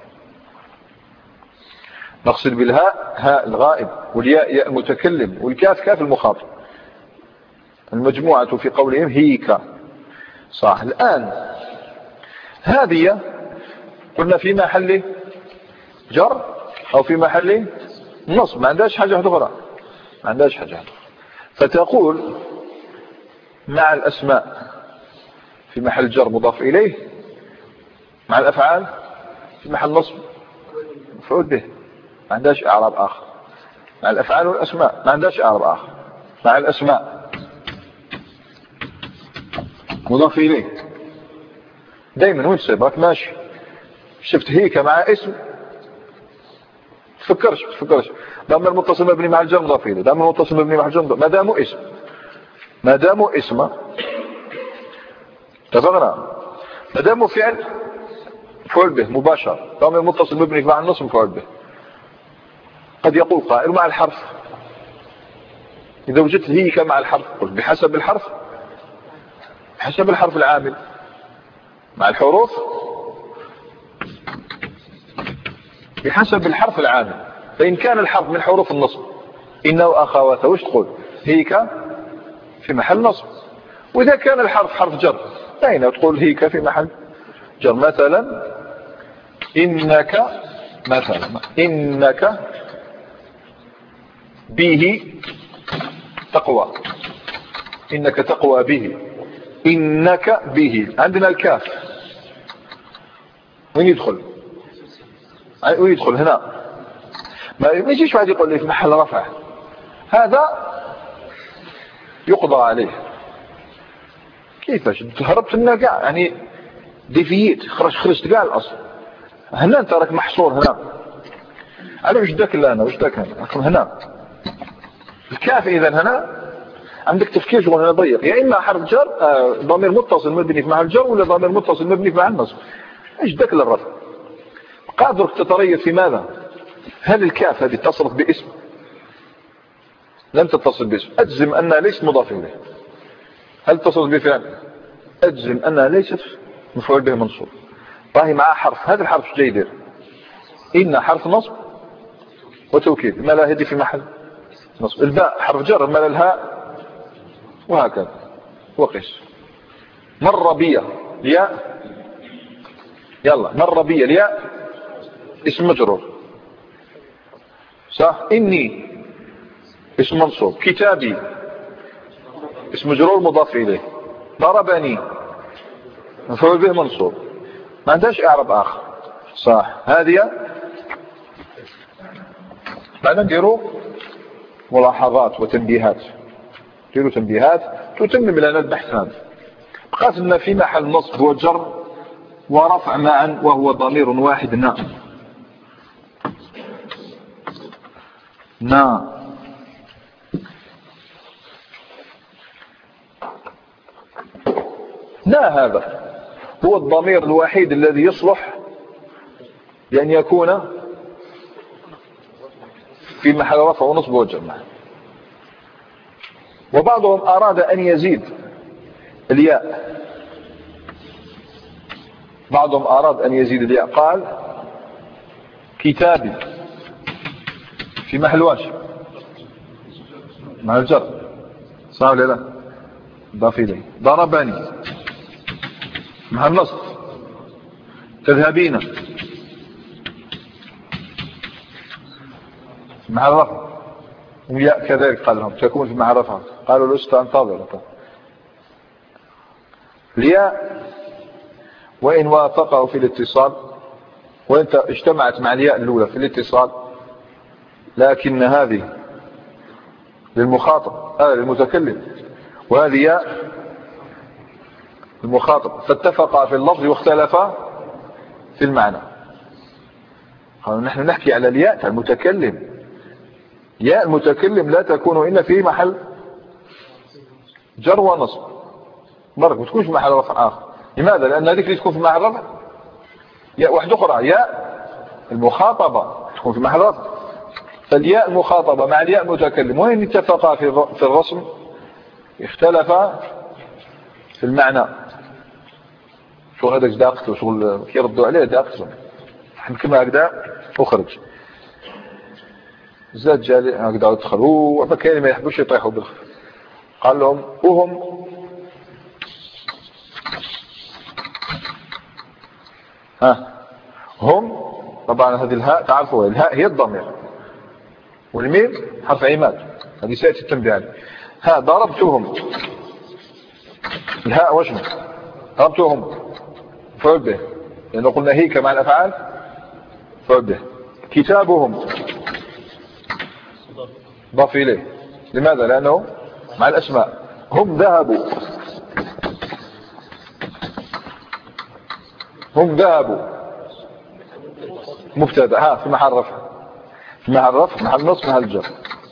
نقصد بالهاء هاء الغائب، والياء ياء المتكلم، والكاف كاف المخاطب. المجموعة في قولهم هيك. صح. الآن هذه قلنا في محل جر أو في محل نصب، ما عندهاش حاجة أخرى، ما عندهاش حاجة أخرى. فتقول مع الأسماء في محل جر مضاف إليه، مع الأفعال في محل نصب مفعول به، ما عندهاش إعراب آخر. مع الأفعال والأسماء ما عندهاش إعراب آخر. مع الأسماء مضاف إليه دايما وين سيبك ماشي. شفت هيك مع اسم تفكرش ضمير متصل مبني مع الجر مضاف إليه، ضمير متصل مبني مع الجر ما داموا اسم، ما داموا اسم. اتفقنا؟ ما داموا فعل مفعول به مباشر، ضمير متصل مبني مع النصب مفعول به. قد يقول قائل مع الحرف، إذا وجدت هيك مع الحرف قلت بحسب الحرف، بحسب الحرف العامل مع الحروف، بحسب الحرف العامل. فإن كان الحرف من حروف النصب إنه أخواته وش تقول؟ هيك في محل نصب. وإذا كان الحرف حرف جر أين تقول هيك في محل جر. مثلا إنك، مثلا إنك به تقوى، إنك تقوى به، إنك به. عندنا الكاف وين يدخل؟ وين يدخل هنا؟ ما يجيش واحد يقول لي في محل رفع، هذا يقضى عليه. كيفاش هربت لنا كاع، يعني ديفييت، خرجت كاع الاصل. هنا انت راك محصور هنا. على وش داك انا وش داك هنا الكاف. اذا هنا عندك تفكير شغل هنا ضيق، يا اما حرف جر ضمير متصل مبني مع الجر، ولا ضمير متصل مبني مع النصب. ايش داك للرفع؟ قادرك تتريث في ماذا؟ هل الكاف هذه اتصلت باسم؟ لم تتصل باسم، اجزم انها ليست مضاف اليه. هل اتصلت بفعل؟ اجزم انها ليست مفعول به منصوب. راهي مع حرف، هذا الحرف ايش يدير؟ ان حرف نصب وتوكيد، ما لا هدي في محل نصب. الباء حرف جر، ما لا الهاء، وهكذا. وقس. مر بي الياء، يلا مر بي الياء اسم مجرور صح. إني اسم منصوب. كتابي اسم مجرور مضاف إليه. ضربني مفعول به منصوب، ما عندهاش إعراب آخر صح. هذه بعد نديروا ملاحظات وتنبيهات، نديروا تنبيهات تتمم لنا البحث هذا. بقات لنا في محل نصب وجر ورفع معا، وهو ضمير واحد نا. نا هذا هو الضمير الوحيد الذي يصلح لأن يكون في محل رفع ونصب وجر. وبعضهم أراد أن يزيد الياء، بعضهم أراد أن يزيد الياء، قال كتابي في محل واش؟ مع الجر صح ولا لا؟ ضاف إليه. ضربني مع النصب. تذهبين مع الرفع، وياء كذلك قال لهم تكون في مع الرفع، قالوا لست انتظر. الياء وإن وافقه في الاتصال، وانت اجتمعت مع الياء الأولى في الاتصال، لكن هذه للمخاطب للمتكلم، وهذه ياء المخاطب، فاتفقا في اللفظ واختلفا في المعنى. قالوا نحن نحكي على الياء تاع المتكلم، ياء المتكلم لا تكون إلا في محل جر ونصب برك، ما تكونش في محل رفع آخر. لماذا؟ لأن هذيك اللي تكون في محل رفع ياء واحدة أخرى، ياء المخاطبة تكون في محل رفع. فالياء المخاطبة مع الياء المتكلم وإن اتفقا في الرسم اختلفا في المعنى. شغل هذاك داقته، شغل يردوا عليه داقته، كما هكذا وخرج زاد جالي هكذا ودخلوا، وما كاين ما يحبوش يطيحوا بالخف. قال لهم وهم هم، طبعا هذه الهاء تعرفوا الهاء هي الضمير، والميم حرف عماد، هذه سيأتي التنبيه عليه. ضربتهم، الهاء وشنو؟ ضربتهم فعل به، لأنه قلنا هيك مع الأفعال فعل به. كتابهم ضاف إليه، لماذا؟ لأنه مع الأسماء. هم ذهبوا، هم ذهبوا مبتدا في محل رفع، في محل رفع، محل نصب، محل جر.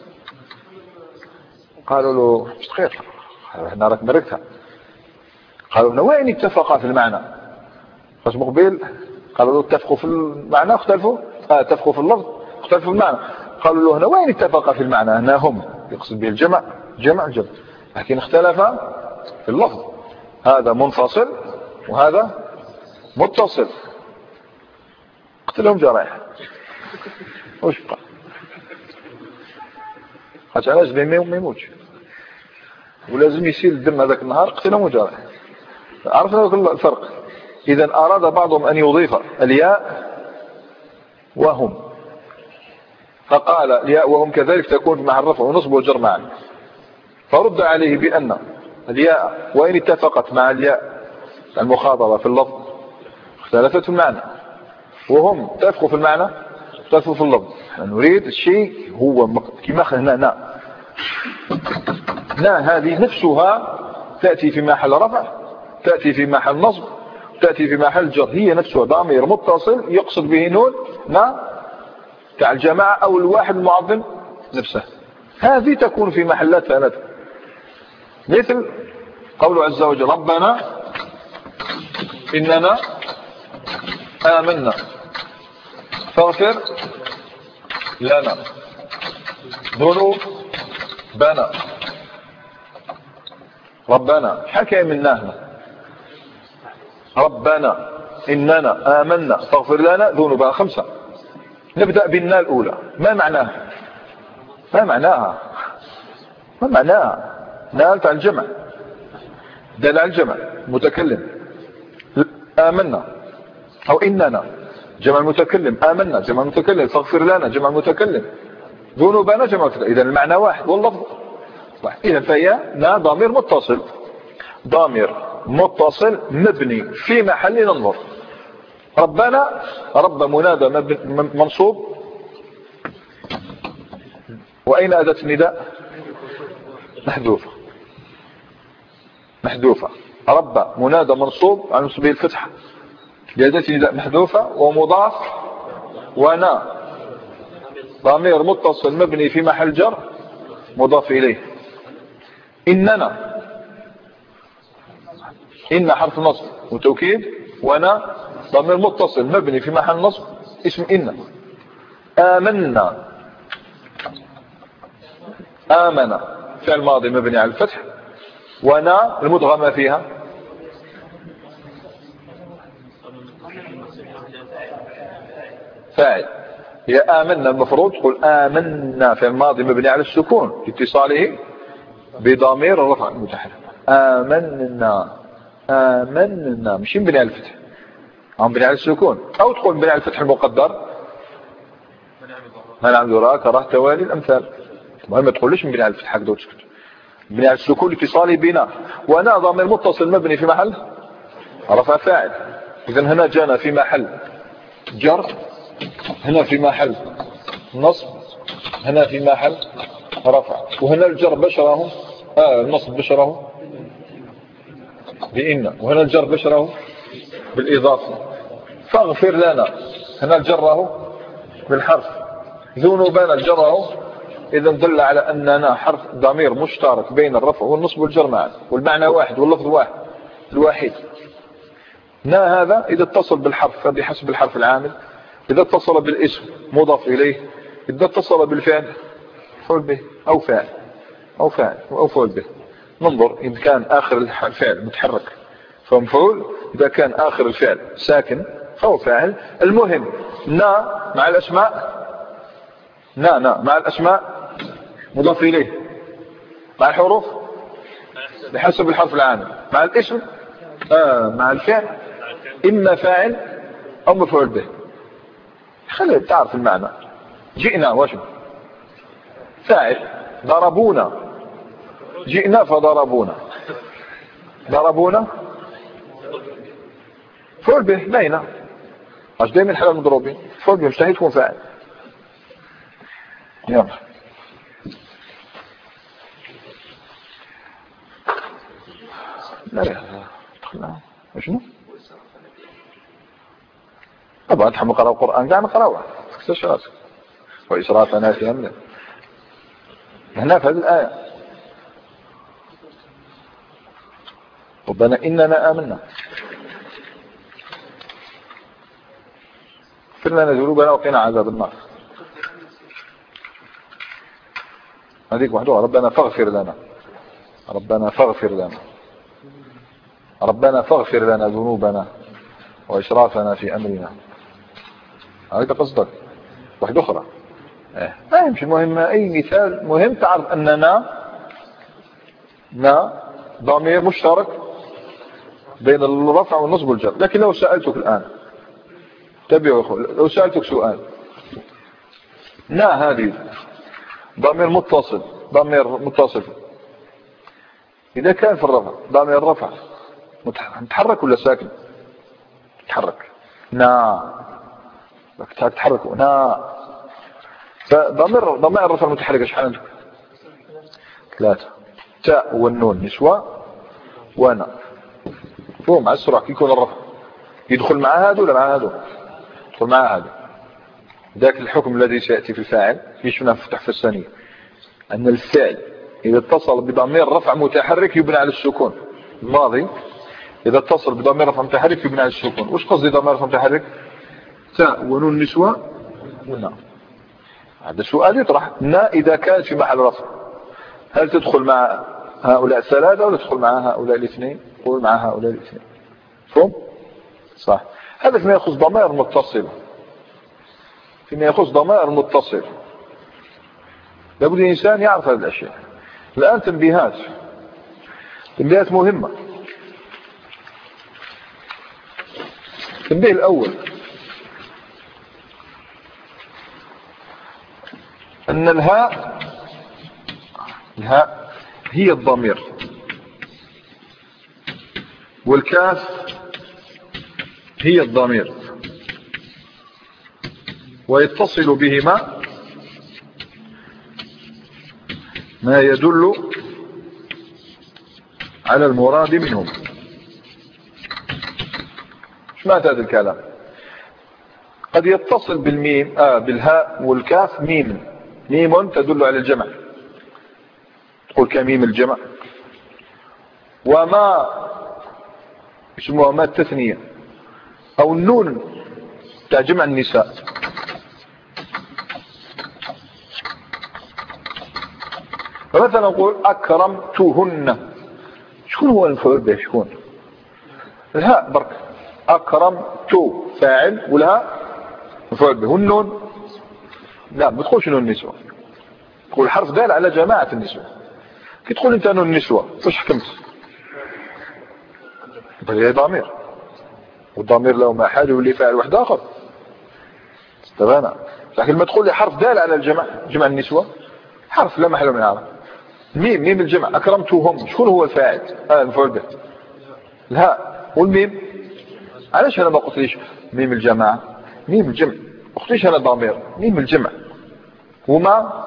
قالوا له مش خير، احنا راك مركتها. قالوا له وين اتفقا في المعنى؟ فاش مقبل قالوا له اتفقوا في المعنى اختلفوا، اتفقوا في اللفظ اختلفوا في المعنى. قالوا له هنا وين اتفقا في المعنى؟ هنا هم يقصد به الجمع، جمع جمع، لكن اختلفا في اللفظ، هذا منفصل وهذا متصل. قتلهم جرائح وش بقى؟ حتى علاش ما يموتش ولازم يسيل الدم هذاك النهار، قتلهم جرائح. عرفنا الفرق. إذا أراد بعضهم أن يضيف الياء وهم، فقال الياء وهم كذلك تكون مع الرفع ونصب والجر معا، فرد عليه بأن الياء وإن اتفقت مع الياء المخاطبة في اللفظ اختلفت في المعنى، وهم اتفقوا في المعنى اتفقوا في اللفظ. نريد الشيء هو كما هنا نا هذه نفسها تأتي في محل رفع، تأتي في محل نصب، تأتي في محل جر، هي نفسها ضمير متصل يقصد به نون نا تاع الجماعة أو الواحد المعظم نفسه. هذه تكون في محلات ثلاثة، مثل قوله عز وجل ربنا إننا آمنا فاغفر لنا ذنوبنا. ربنا حكى منها، ربنا إننا آمنا فاغفر لنا ذنوبنا، 5. نبدأ بالنا الأولى. ما معناها؟ ما معناها؟ ما معناها؟ نال على الجمع، دل على الجمع متكلم. آمنا أو إننا جمع المتكلم، آمنا جمع المتكلم، فاغفر لنا جمع المتكلم، ذنوبنا جمع المتكلم. إذا المعنى واحد واللفظ واحد. إذا فهي نا ضمير متصل، ضمير متصل مبني في محل ننظر. ربنا رب منادى منصوب، وأين أداة النداء؟ محذوفة، محذوفة. رب منادى منصوب على نصبه الفتحة بأداة النداء محذوفة ومضاف، ونا ضمير متصل مبني في محل جر مضاف إليه. إننا إن حرف نصب وتوكيد، ونا ضمير متصل مبني في محل نصب اسم إن. آمنا آمن فعل ماضي مبني على الفتح، ونا المدغمة فيها فاعل. هي آمنا المفروض تقول آمنا فعل ماضي مبني على السكون لاتصاله بضمير الرفع المتحرك. آمنا آمنا مش مبني على الفتح، مبني على السكون، أو تقول مبني على الفتح المقدر ما نعملوا راه كراه توالي الامثال. المهم ما تقولش مبني على الفتح هكذا وتسكت، مبني على السكون الاتصالي بنا. وانا ضمير متصل مبني في محل رفع فاعل. اذا هنا جانا في محل جر، هنا في محل نصب، هنا في محل رفع. وهنا الجر بشره النصب بشره بإن، وهنا الجر بشره بالإضافة. فاغفر لنا هنا الجره بالحرف، ذنوبنا الجره. إذا دل على أننا حرف ضمير مشترك بين الرفع والنصب والجر معا، والمعنى واحد واللفظ واحد الوحيد. نا هذا إذا اتصل بالحرف فبحسب الحرف العامل، إذا اتصل بالاسم مضاف إليه، إذا اتصل بالفعل مفعول به أو فاعل أو فاعل أو مفعول به. ننظر إذا كان آخر الفعل متحرك فهو مفعول، إذا كان آخر الفعل ساكن فهو فاعل. المهم نا مع الأسماء، نا مع الأسماء مضاف إليه، مع الحروف بحسب الحرف العامل، مع الاسم مع الفعل إما فاعل أو مفعول به. خلي تعرف المعنى. جئنا وجب فاعل، ضربونا جئنا فضربونا، ضربونا مفعول به باينة، اش دايما حلال مضروبين مفعول به مستحيل تكون فاعل. يلا لا دخلنا شنو طبعا تحب نقرأ القرآن قاعد نقرأه تكسرش راسك. وإسرافنا في أمره هنا في هذه الآية ربنا إننا آمنا اغفر لنا ذنوبنا وقنا عذاب النار. هذيك وحدها ربنا فاغفر لنا، ربنا فاغفر لنا، ربنا فاغفر لنا ذنوبنا وإسرافنا في أمرنا. هذا قصدك واحدة أخرى ما يمشي. المهم أي مثال مهم تعرف أننا ضمير مشترك بين الرفع والنصب والجر. لكن لو سألتك الآن تبعوا أخوة، لو سألتك سؤال هذه ضمير متصل إذا كان في الرفع ضمير الرفع متحرك ولا ساكن؟ تحرك تحركوا فضمير الرفع المتحركة شحال عندك؟ 3. تاء والنون نسوة وانا فهم مع السرعة. كي يكون الرفع يدخل مع هذا ولا مع هذا؟ يدخل مع هذا. ذاك الحكم الذي سيأتي في الفاعل يشمنا في التحفة الثانية أن الفعل إذا اتصل بضمير رفع متحرك يبنى على السكون. الماضي إذا اتصل بضمير رفع متحرك يبنى على السكون. وش قصدي ضمير رفع متحرك؟ تاء ونون نسوة ونا. هذا السؤال يطرح إذا كانت في محل رفع هل تدخل مع هؤلاء الثلاثة ولا تدخل مع هؤلاء الاثنين؟ تدخل مع هؤلاء الاثنين. فهم؟ صح. هذا فيما يخص ضمائر متصلة. فيما يخص ضمائر متصل لابد الإنسان يعرف هذه الأشياء. الآن تنبيهات مهمة. التنبيه الأول أن الهاء هي الضمير، والكاف هي الضمير، ويتصل بهما ما يدل على المراد منهم. ايش معنى هذا الكلام؟ قد يتصل بالميم بالهاء والكاف ميم تدل على الجمع، تقول كميم الجمع. وما يسموها ما التثنية، او النون تاع جمع النساء. فمثلا نقول أكرمتهن، شكون هو المفعول به؟ شكون؟ الهاء برك. أكرمت فاعل والهاء مفعول به، والنون لا ما تقولش نون النسوة، تقول حرف دال على جماعة النسوة. كي تقول انت نون النسوة فاش حكمت؟ هي ضمير، والضمير له محل يولي فاعل واحد آخر. تمام. لكن ما تقول لي حرف دال على الجمع، جمع النسوة حرف لا محل من اعراب. ميم، ميم الجمع، اكرمتهم شكون هو الفاعل؟ المفعول به. الهاء والميم، علاش انا ما قلت ليش ميم الجماعة؟ ميم الجمع، قلتليش انا ضمير، ميم الجمع هما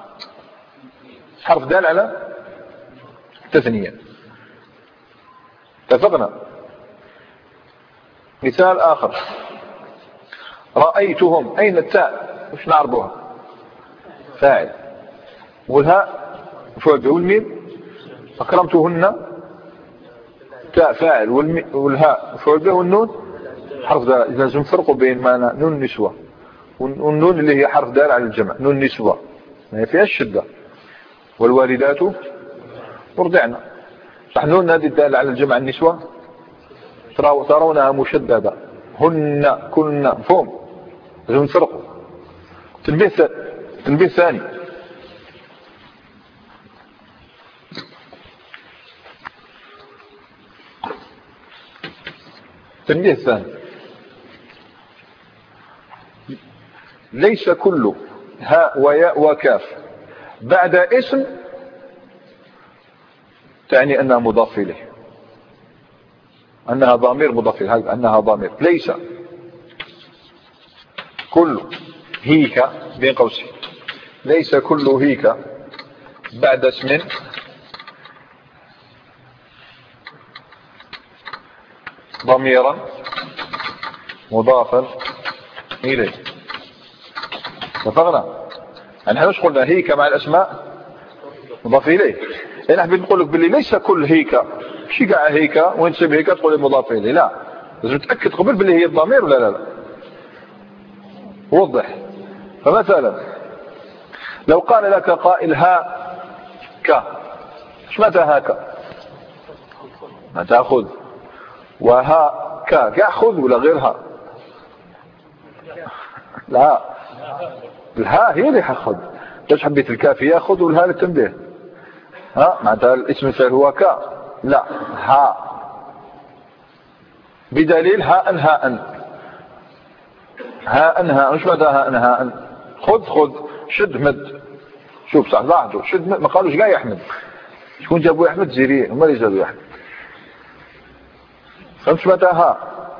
حرف دال على التثنية. اتفقنا. مثال آخر، رأيتهم، أين التاء؟ وش نعربوها؟ فاعل، والهاء مفعول به، والميم أكرمتهن تاء فاعل، والهاء مفعول به، والنون حرف دال. إذا لازم نفرقوا بين معنى نون النسوة والنون اللي هي حرف دال على الجمع. نون النسوة ما فيها الشدة، والوالدات يرضعن. صح، نون هذه الدال على الجمع النسوة ترونها مشددة، هن كن، مفهوم؟ لازم نفرقوا. تنبيه ثاني، تنبيه ثاني، ليس كل هاء وياء وكاف بعد اسم تعني أنها مضاف إليه، أنها ضمير مضاف إليه، أنها ضمير. ليس كل هيك بين قوسين، ليس كل هيك بعد اسم ضميرا مضافا إليه. اتفقنا؟ يعني مش قلنا هيك مع الأسماء مضاف إليه. أنا حبيت نقول لك باللي ليس كل هيك، شي قاع هيك وينسب هيك تقول مضاف إليه، لا، لازم تتأكد قبل باللي هي الضمير ولا لا. وضح. فمثلا لو قال لك قائل هاك، ايش متى هاك؟ ما تأخذ. وهاك يأخذ ولا غيرها؟ لا، الهاء هي اللي حاخذ. ليش حبيت الكاف ياخذ والهاء للتنبيه؟ معناتها الاسم الفعل هو كا، لا، ها، بدليل هاء هاء. مش معناتها هاء خذ شد مد. شوف صح، لاحظوا شد مد، ما قالوش قاي احمد. شكون جابوا احمد؟ زيرين، هم اللي جابوا احمد. فمش معناتها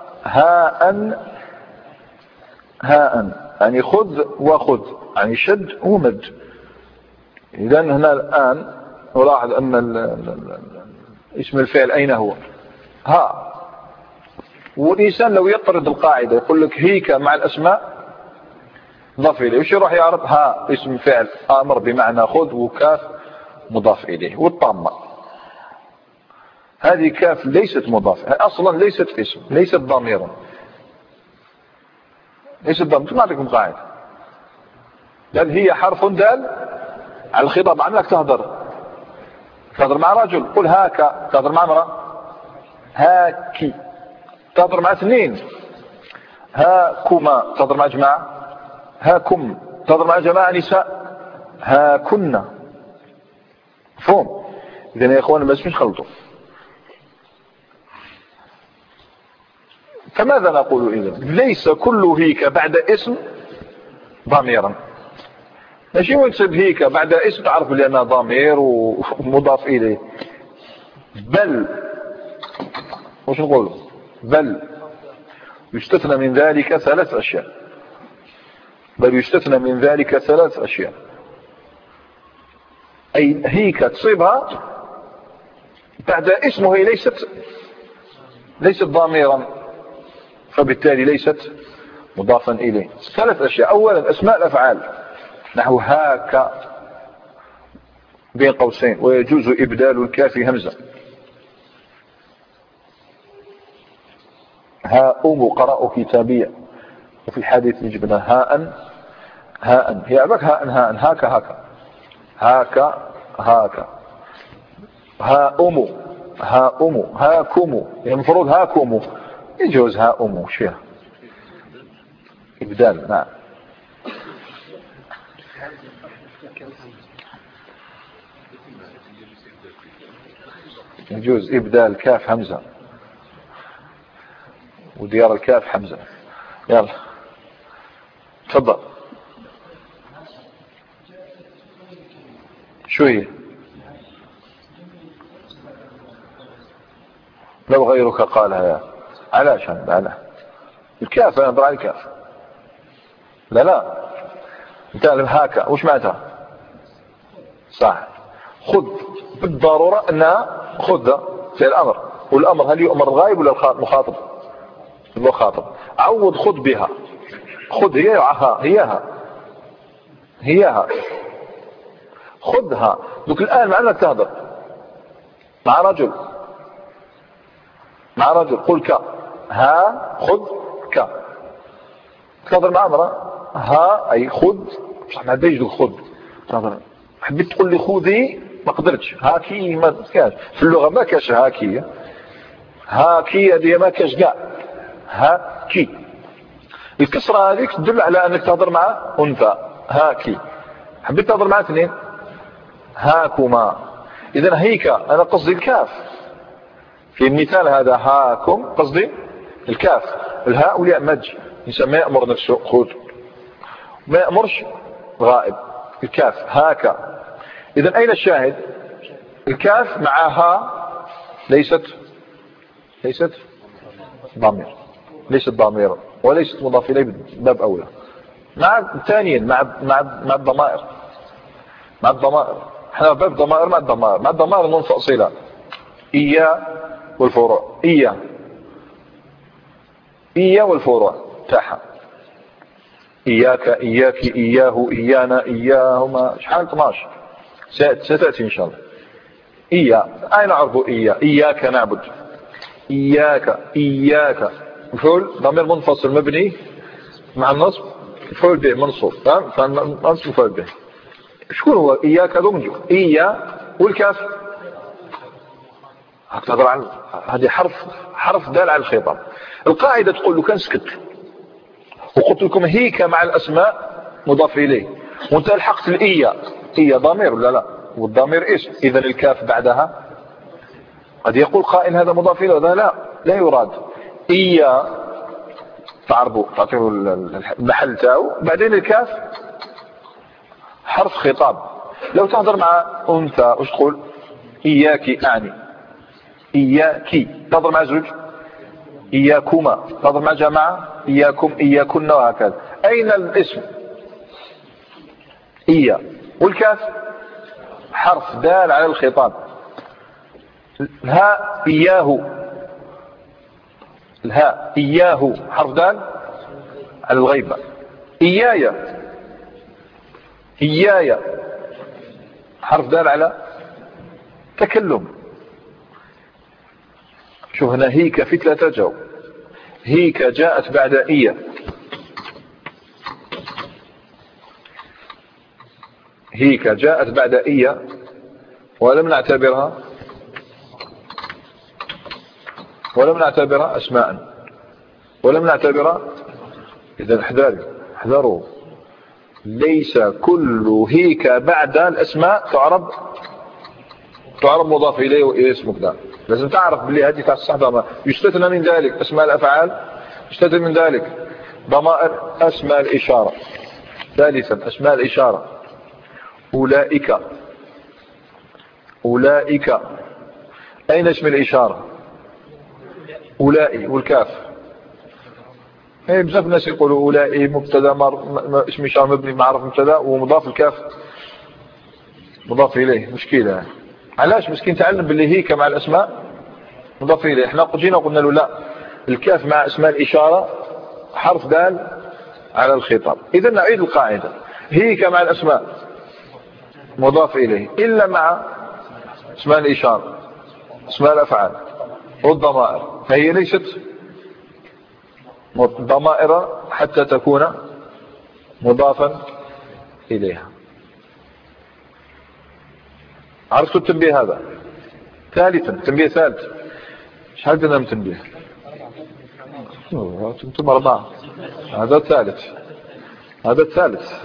هاء يعني خذ وخذ، يعني شد ومد. إذا هنا الآن نلاحظ أن اسم الفعل أين هو؟ ها. والإنسان لو يطرد القاعدة يقول لك هيك مع الأسماء مضاف إليه، وش يروح يعرف؟ ها اسم فعل آمر بمعنى خذ، وكاف مضاف إليه، والطامة هذه كاف ليست مضاف أصلا، ليست اسم، ليست ضميرا، ليست ضمير. ما عندكم قاعدة، بل هي حرف دال على الخطاب. عنك تهدر مع رجل قل هاك، تهدر مع امرأة هاكي، تهدر مع اثنين هاكما، تهدر مع جماعة هاكم، تهدر مع جماعة نساء هاكن. مفهوم؟ إذن يا إخوان بس مش خلطوا. فماذا نقول إذن؟ ليس كل هيك بعد اسم ضميرا. ماشي ونسب هيك بعد اسم تعرف لأنها ضمير ومضاف إليه. بل وش نقول؟ بل يستثنى من ذلك ثلاث أشياء. بل يستثنى من ذلك ثلاث أشياء. أي هيك تصيبها بعد اسمه، هي ليست ضميرا، فبالتالي ليست مضافا إليه. ثلاث أشياء. أولا أسماء الأفعال نحو هاك بين قوسين، ويجوز إبدال الكاف همزة. هاؤم قرأوا كتابية، وفي الحديث يجبنا هاء هي أبك هاء هاك هاؤم هاكم، يعني المفروض هاكم، يجوز هاؤم. وش فيها إبدال؟ نعم، يجوز إبدال كاف همزة، وديار الكاف حمزة. يلا تفضل. شو هي؟ لو غيرك قالها يا علاش لا الكاف انا ضرع الكاف لا نتعلم هاكا وش معناتها؟ صح. خذ بالضرورة انها خذ في الامر، والامر هل يؤمر الغائب ولا المخاطب؟ المخاطب. عوض خذ بها، خذ هيها خذها. دوك الان مع انك تهضر مع رجل قل ك ها خذ ك. تهضر مع امرأة ها اي خذ، ما عنديش دوك خذ. تهضر حبيت تقول لي خذي ما قدرتش، هاكي ما كاش في اللغة، ما كاش هاكي هذه ما كاش كاع هاكي. الكسرة هذيك تدل على انك تهضر مع انثى هاكي. حبيت تهضر مع اثنين هاكما. اذا هيك انا قصدي الكاف في المثال هذا، هاكم قصدي الكاف. الهاء والياء مج، الانسان ما يأمر نفسه خذ، ما يأمرش غائب. الكاف هاكا. اذا اين الشاهد؟ الكاف مع ها ليست ضمير، ليست ضميرا وليست مضاف اليه باب اولى. مع ثانيا مع الضمائر، احنا باب ضمائر مع الضمائر منفصله. إياه والفروع، إياه والفروع تاعها، إياك إياك إياه إيانا إياهما، شحال 12 ستأتي إن شاء الله. إياه أين عرضوا إياك نعبد، إياك مفعول ضمير منفصل مبني مع النصب، مفعول به منصوب، فالنصب مفعول به. شكون هو إياك؟ ضمجه إياه والكاف هتقدر عن هذه حرف دال على الخطاب. القاعدة تقول له كان سكت وقلت لكم هيك مع الأسماء مضاف إليه، وانت الحقت الإيا، إيا ضمير ولا لا؟ والضمير اسم، إذا الكاف بعدها. قد يقول قائل هذا مضاف إليه وهذا لا يراد. إيا تعطيه المحل تاعو، بعدين الكاف حرف خطاب. لو تهضر مع أنثى وش تقول؟ إياك أعني، إياكي. تهضر مع زوج إياكما، تهضر مع جماعة إياكم إياكن وهكذا. أين الاسم؟ إيا والكاف حرف دال على الخطاب. الهاء إياه حرف دال على الغيبة. إياي حرف دال على تكلم. شوف هنا هيك في 3 جواب. هيك جاءت بعد إيا، هيك جاءت بعد إيا ولم نعتبرها أسماء، ولم نعتبرها. إذا احذروا، ليس كل هيك بعد الأسماء تعرب مضاف إليه واسمك ده. لازم تعرف باللي هذه تاع الصحبة يستثنى من ذلك أسماء الأفعال، يستثنى من ذلك ضمائر أسماء الإشارة. ثالثا أسماء الإشارة، أولئك. أين اسم الإشارة؟ أولئي والكاف. بزاف الناس يقولوا أولئي مبتدا اسم إشارة مبني معرف مبتدا ومضاف الكاف مضاف إليه. مشكلة. علاش؟ مسكين تعلم باللي هيك مع الأسماء مضاف إليه. احنا جينا وقلنا له لا، الكاف مع اسماء الإشارة حرف دال على الخطاب. إذا نعيد القاعدة، هيك مع الأسماء مضاف إليه إلا مع اسماء الإشارة، اسماء الأفعال والضمائر، فهي ليست ضمائر حتى تكون مضافا إليها. عرفتوا التنبيه هذا؟ ثالثا تنبيه ثالث، شحال قلنا من تنبيه؟ انتم 4. هذا الثالث.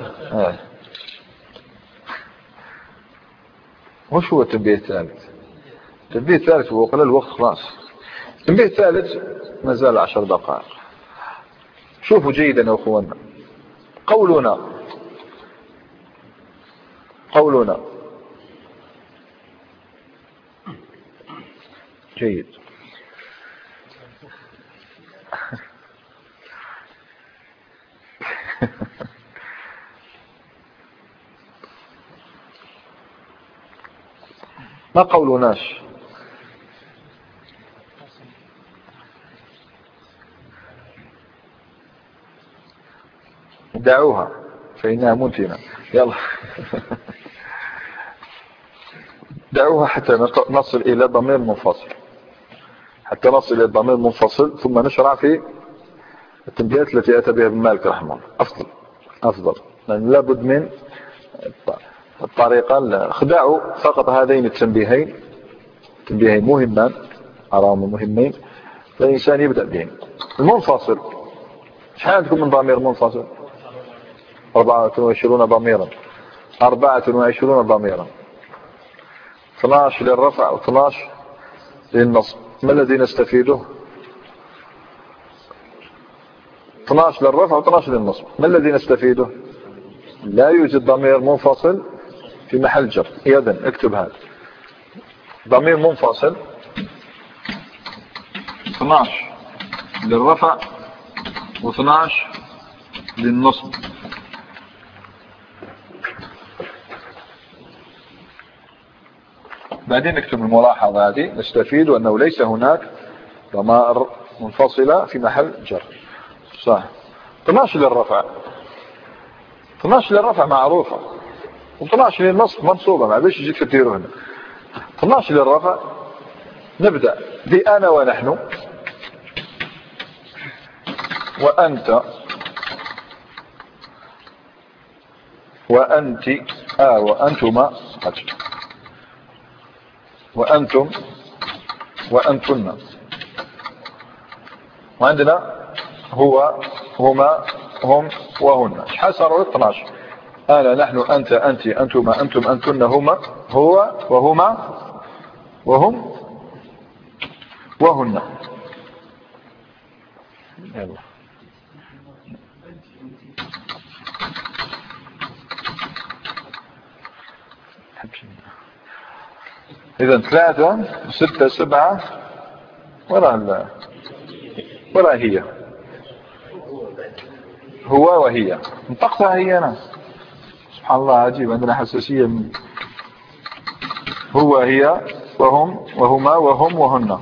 وش هو التنبيه الثالث؟ التنبيه الثالث هو قلل الوقت خلاص. التنبيه الثالث ما زال 10 دقائق. شوفوا جيدا يا اخوانا، قولنا جيد. ما قولناش؟ دعوها فإنها منتنة. يلا دعوها حتى نصل إلى ضمير منفصل، ثم نشرع في التنبيهات التي أتى بها ابن مالك رحمه الله. أفضل لأن لابد من الطريقة. خدعوا فقط هذين التنبيهين مهمان، أراهم مهمين، فالإنسان يبدأ بهم. المنفصل شحال عندكم من ضمير منفصل؟ 24 ضميرا، 24 ضميرا، 12 للرفع و12 للنصب. ما الذي نستفيده؟ 12 للرفع و12 للنصب. ما الذي نستفيده؟ لا يوجد ضمير منفصل في محل جر. إذن اكتب هذا ضمير منفصل 12 للرفع و12 للنصب. بعدين نكتب الملاحظة هذه، نستفيد أنه ليس هناك ضمائر منفصلة في محل جر. صح. 12 للرفع معروفة، و12 للنصب منصوبة، ما بيش يجيك تديره هنا. 12 للرفع نبدأ بأنا ونحن وأنت وأنت وأنتما وأنتم وأنتن، وعندنا هو هما هم وهن. شحال صاروا؟ 12. أنا نحن أنت أنت أنتما أنتم أنتن هما هو وهما وهم وهن. يلا إذن 3 6 7 ولا هي هو وهي. انطقتها هي. أنا سبحان الله عجيب، عندنا حساسية من هو هي وهم وهما وهم وهن.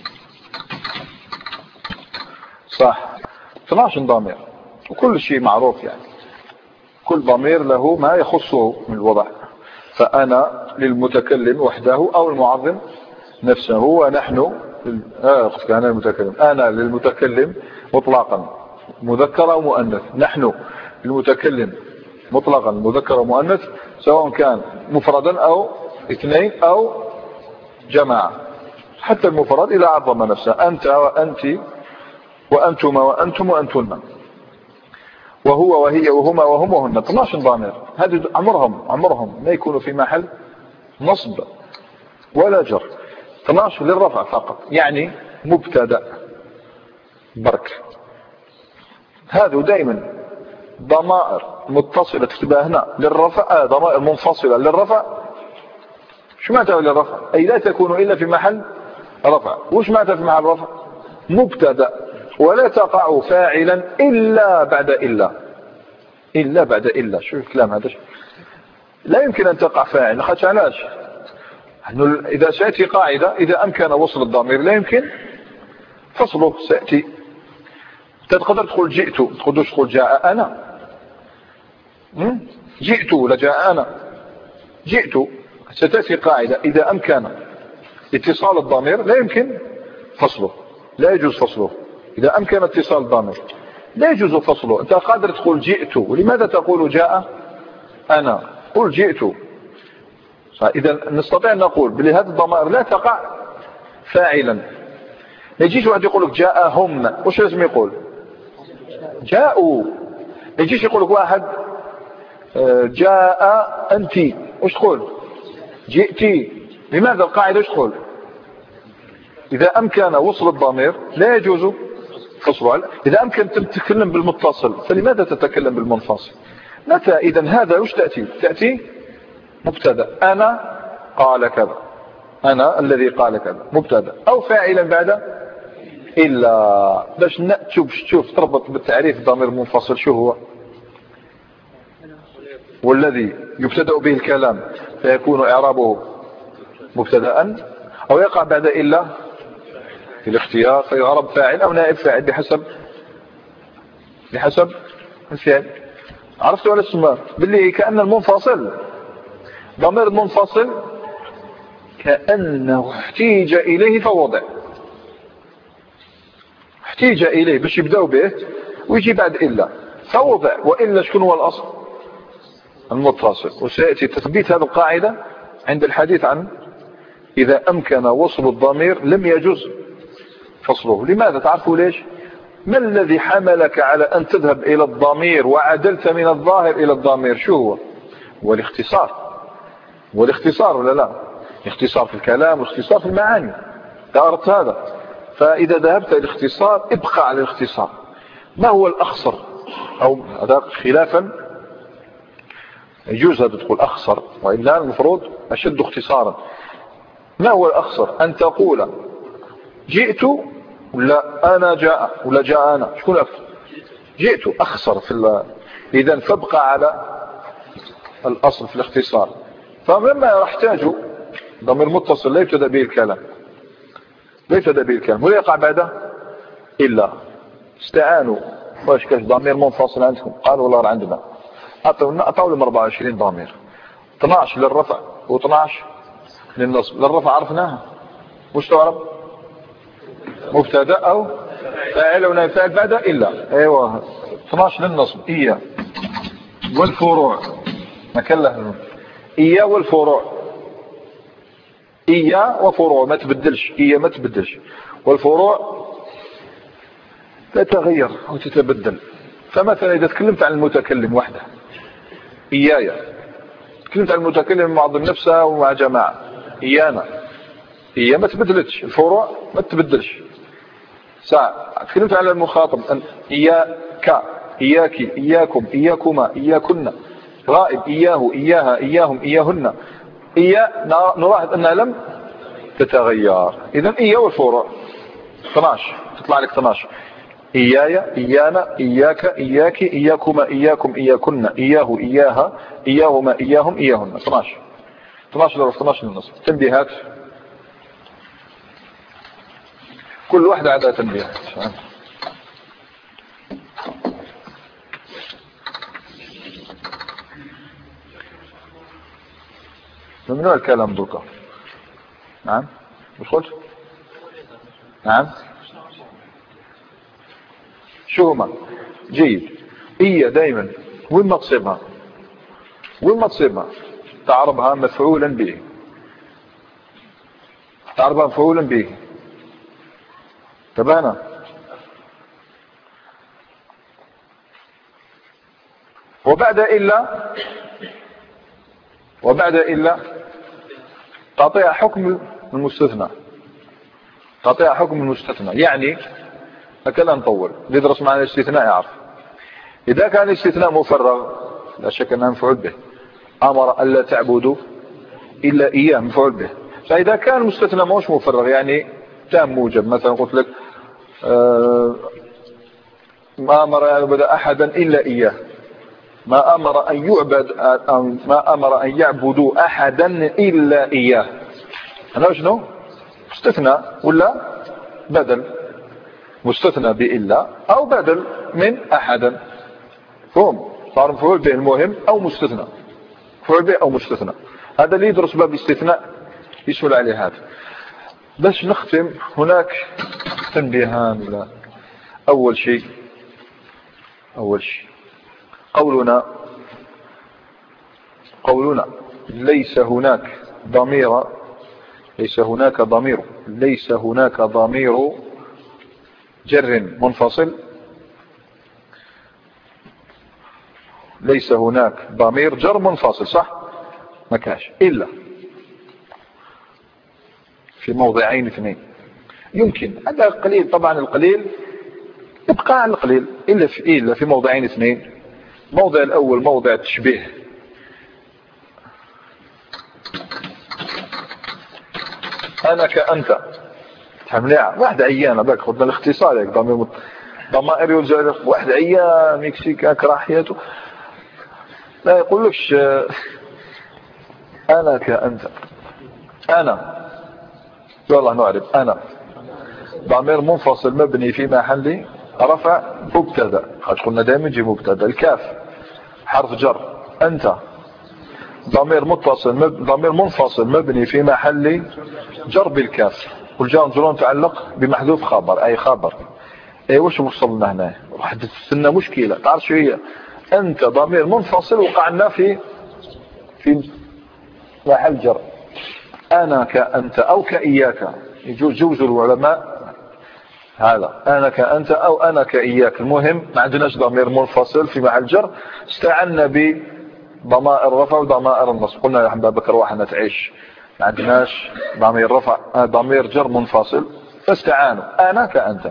صح. 12 ضمير وكل شيء معروف، يعني كل ضمير له ما يخصه من الوضع. فأنا للمتكلم وحده أو المعظم نفسه، ونحن أنا المتكلم، أنا للمتكلم مطلقا مذكر أو مؤنث، نحن للمتكلم مطلقا مذكر ومؤنث، سواء كان مفردا أو اثنين أو جماعة. حتى المفرد إذا عظم نفسه، أنت وأنت وأنتما وأنتم وأنتن، وهو وهي وهما وهم وهن. 12 ضمير، هذه عمرهم ما يكونوا في محل نصب ولا جر. 12 للرفع فقط، يعني مبتدا برك. هذا دائما ضمائر متصلة تكتبها هنا للرفع، ضمائر منفصلة للرفع. شو معنى للرفع؟ أي لا تكون إلا في محل رفع. وش معنى في محل رفع؟ مبتدا، ولا تقع فاعلا إلا بعد إلا. شو الكلام هذا؟ لا يمكن أن تقع فاعل. خاطش علاش؟ إذا سأتي قاعدة، إذا أمكن وصل الضمير لا يمكن فصله. سأتي تقدر تقول جئت، تقدرش تقول جاء أنا. جئت ولا جاء أنا. جئت ستأتي قاعدة إذا أمكن اتصال الضمير لا يمكن فصله، لا يجوز فصله. إذا أمكن اتصال الضمير لا يجوز فصله. أنت قادر تقول جئت، ولماذا تقول جاء أنا؟ قل جئت. إذا نستطيع أن نقول بهذه الضمائر لا تقع فاعلا. ما يجيش واحد يقول لك جاءهم، وش لازم يقول؟ جاءوا. ما يجيش يقول لك واحد جاء أنت، وش تقول؟ جئتي. لماذا؟ القاعدة وش تقول؟ إذا أمكن وصل الضمير لا يجوز فصل. إذا أمكن أن تتكلم بالمتصل فلماذا تتكلم بالمنفصل؟ متى إذن هذا وش تأتي مبتدا، أنا قال كذا، أنا الذي قال كذا مبتدا، أو فاعلا بعد إلا. باش تشوف تربط بالتعريف ضمير منفصل شو هو؟ والذي يبتدأ به الكلام فيكون إعرابه مبتدا، أو يقع بعد إلا في الاختيار فيعرب فاعل أو نائب فاعل بحسب الفعل. عرفتوا على السماء باللي كأن المنفصل ضمير منفصل كأنه احتيج إليه فوضع، احتيج إليه باش يبدأوا به ويجي بعد إلا فوضع، وإلا شكون هو الأصل؟ المتصل. وسيأتي تثبيت هذه القاعدة عند الحديث عن إذا أمكن وصل الضمير لم يجوز فصله. لماذا؟ تعرفوا ليش؟ ما الذي حملك على أن تذهب إلى الضمير وعدلت من الظاهر إلى الضمير؟ شو هو؟ والاختصار ولا لا؟ اختصار في الكلام واختصار في المعاني، أردت هذا. فإذا ذهبت إلى الاختصار ابقى على الاختصار. ما هو الأخصر؟ أو هذا خلافا يجوز هذا تقول أخصر، وإلا المفروض أشد اختصارا. ما هو الأخصر؟ أن تقول جئت ولا أنا جاء ولا جاء أنا، شكون أكثر؟ جئت أخصر في إذن فابقى على الأصل في الاختصار. فلما يحتاج ضمير متصل لا يبتدأ به الكلام ولا يقع بعده إلا استعانوا. واش كاش ضمير منفصل عندكم؟ قالوا والله عندنا، أعطوا لهم 24 ضمير، 12 للرفع و12 للنصب. للرفع عرفناها وش تعرف؟ مبتدا أو فاعل أو نائب فاعل بعد إلا. أيوة 12 للنصب. إياه والفروع ما كان له إياه والفروع، إياه وفروع ما تبدلش، إياه ما تبدلش، والفروع تتغير أو تتبدل. فمثلا إذا تكلمت عن المتكلم وحده إيايا، تكلمت عن المتكلم مع ضمن نفسه ومع جماعة إيانا، إياه ما تبدلتش، الفروع ما تبدلش. ساعة تكلمت على المخاطب إياك، إياكي، إياكم، إياكما، إياكن، غائب إياه، إياها، إياهم، إياهن. إياه نلاحظ أنها لم تتغير. إذن إياه والفروع 12 تطلع لك 12. إيايا، إيانا، إياك، إياك، إياكما، إياكم، إياكن، إياه، إياها، إياهما، إياهم، إياهن. 12 ضرب 12 للنصف. تنبيهات كل واحدة عندها تنبيهات. ممنوع الكلام دوكا. نعم مش قلت؟ نعم شو هما؟ جيد. هي دائما وين ما تصيبها تعربها مفعولا به، تعربها مفعولا به. تبانا وبعد إلا تعطيها حكم المستثنى، يعني هكذا نطول. اللي يدرس معنا الاستثناء يعرف إذا كان الاستثناء مفرغ لا شك أنه مفعول به. أمر ألا تعبدوا إلا إياه مفعول به. فإذا كان المستثنى مش مفرغ يعني تام موجب، مثلا قلت لك ما أمر أن يعبد أحدا إلا إياه، ما أمر أن يعبدوا أحدا إلا إياه. هذا شنو؟ مستثنى ولا بدل؟ مستثنى بإلا أو بدل من أحدا. فهم صار مفعول به المهم أو مستثنى، مفعول به أو مستثنى. هذا اللي يدرس باب الاستثناء يسهل عليه هذا. باش نختم هناك تنبيهان. أول شيء قولنا ليس هناك ضمير جر منفصل، ليس هناك ضمير جر منفصل، صح؟ ما كاش إلا في موضعين اثنين. يمكن هذا قليل، طبعا القليل يبقى على القليل إلا في موضعين اثنين. موضع الأول موضع التشبيه، أنا كأنت تحملها واحد عيان هذاك خدنا الاختصار ياك ضمائر يرجع واحد عيان يكسيك كره حياته، لا يقولكش أنا كأنت. أنا والله نعرف أنا ضمير منفصل مبني في محل رفع مبتدا، قلنا دائما يجي مبتدا. الكاف حرف جر. أنت ضمير منفصل مبني في محل جر بالكاف، والجار والمجرور متعلق بمحذوف خبر أي خبر. اي واش وصلنا هنا؟ واحد تستنى مشكلة. تعرف شو هي؟ أنت ضمير منفصل وقعنا في محل جر. أنا كأنت أو كإياك، يجوز العلماء هذا أنا كأنت أو أنا كإياك، المهم ما عندناش ضمير منفصل في محل جر، استعنا بضمائر الرفع وضمائر النصب. قلنا يا حباب بكر واحنا تعيش ما عندناش ضمير رفع ضمير جر منفصل، فاستعانوا أنا كأنت.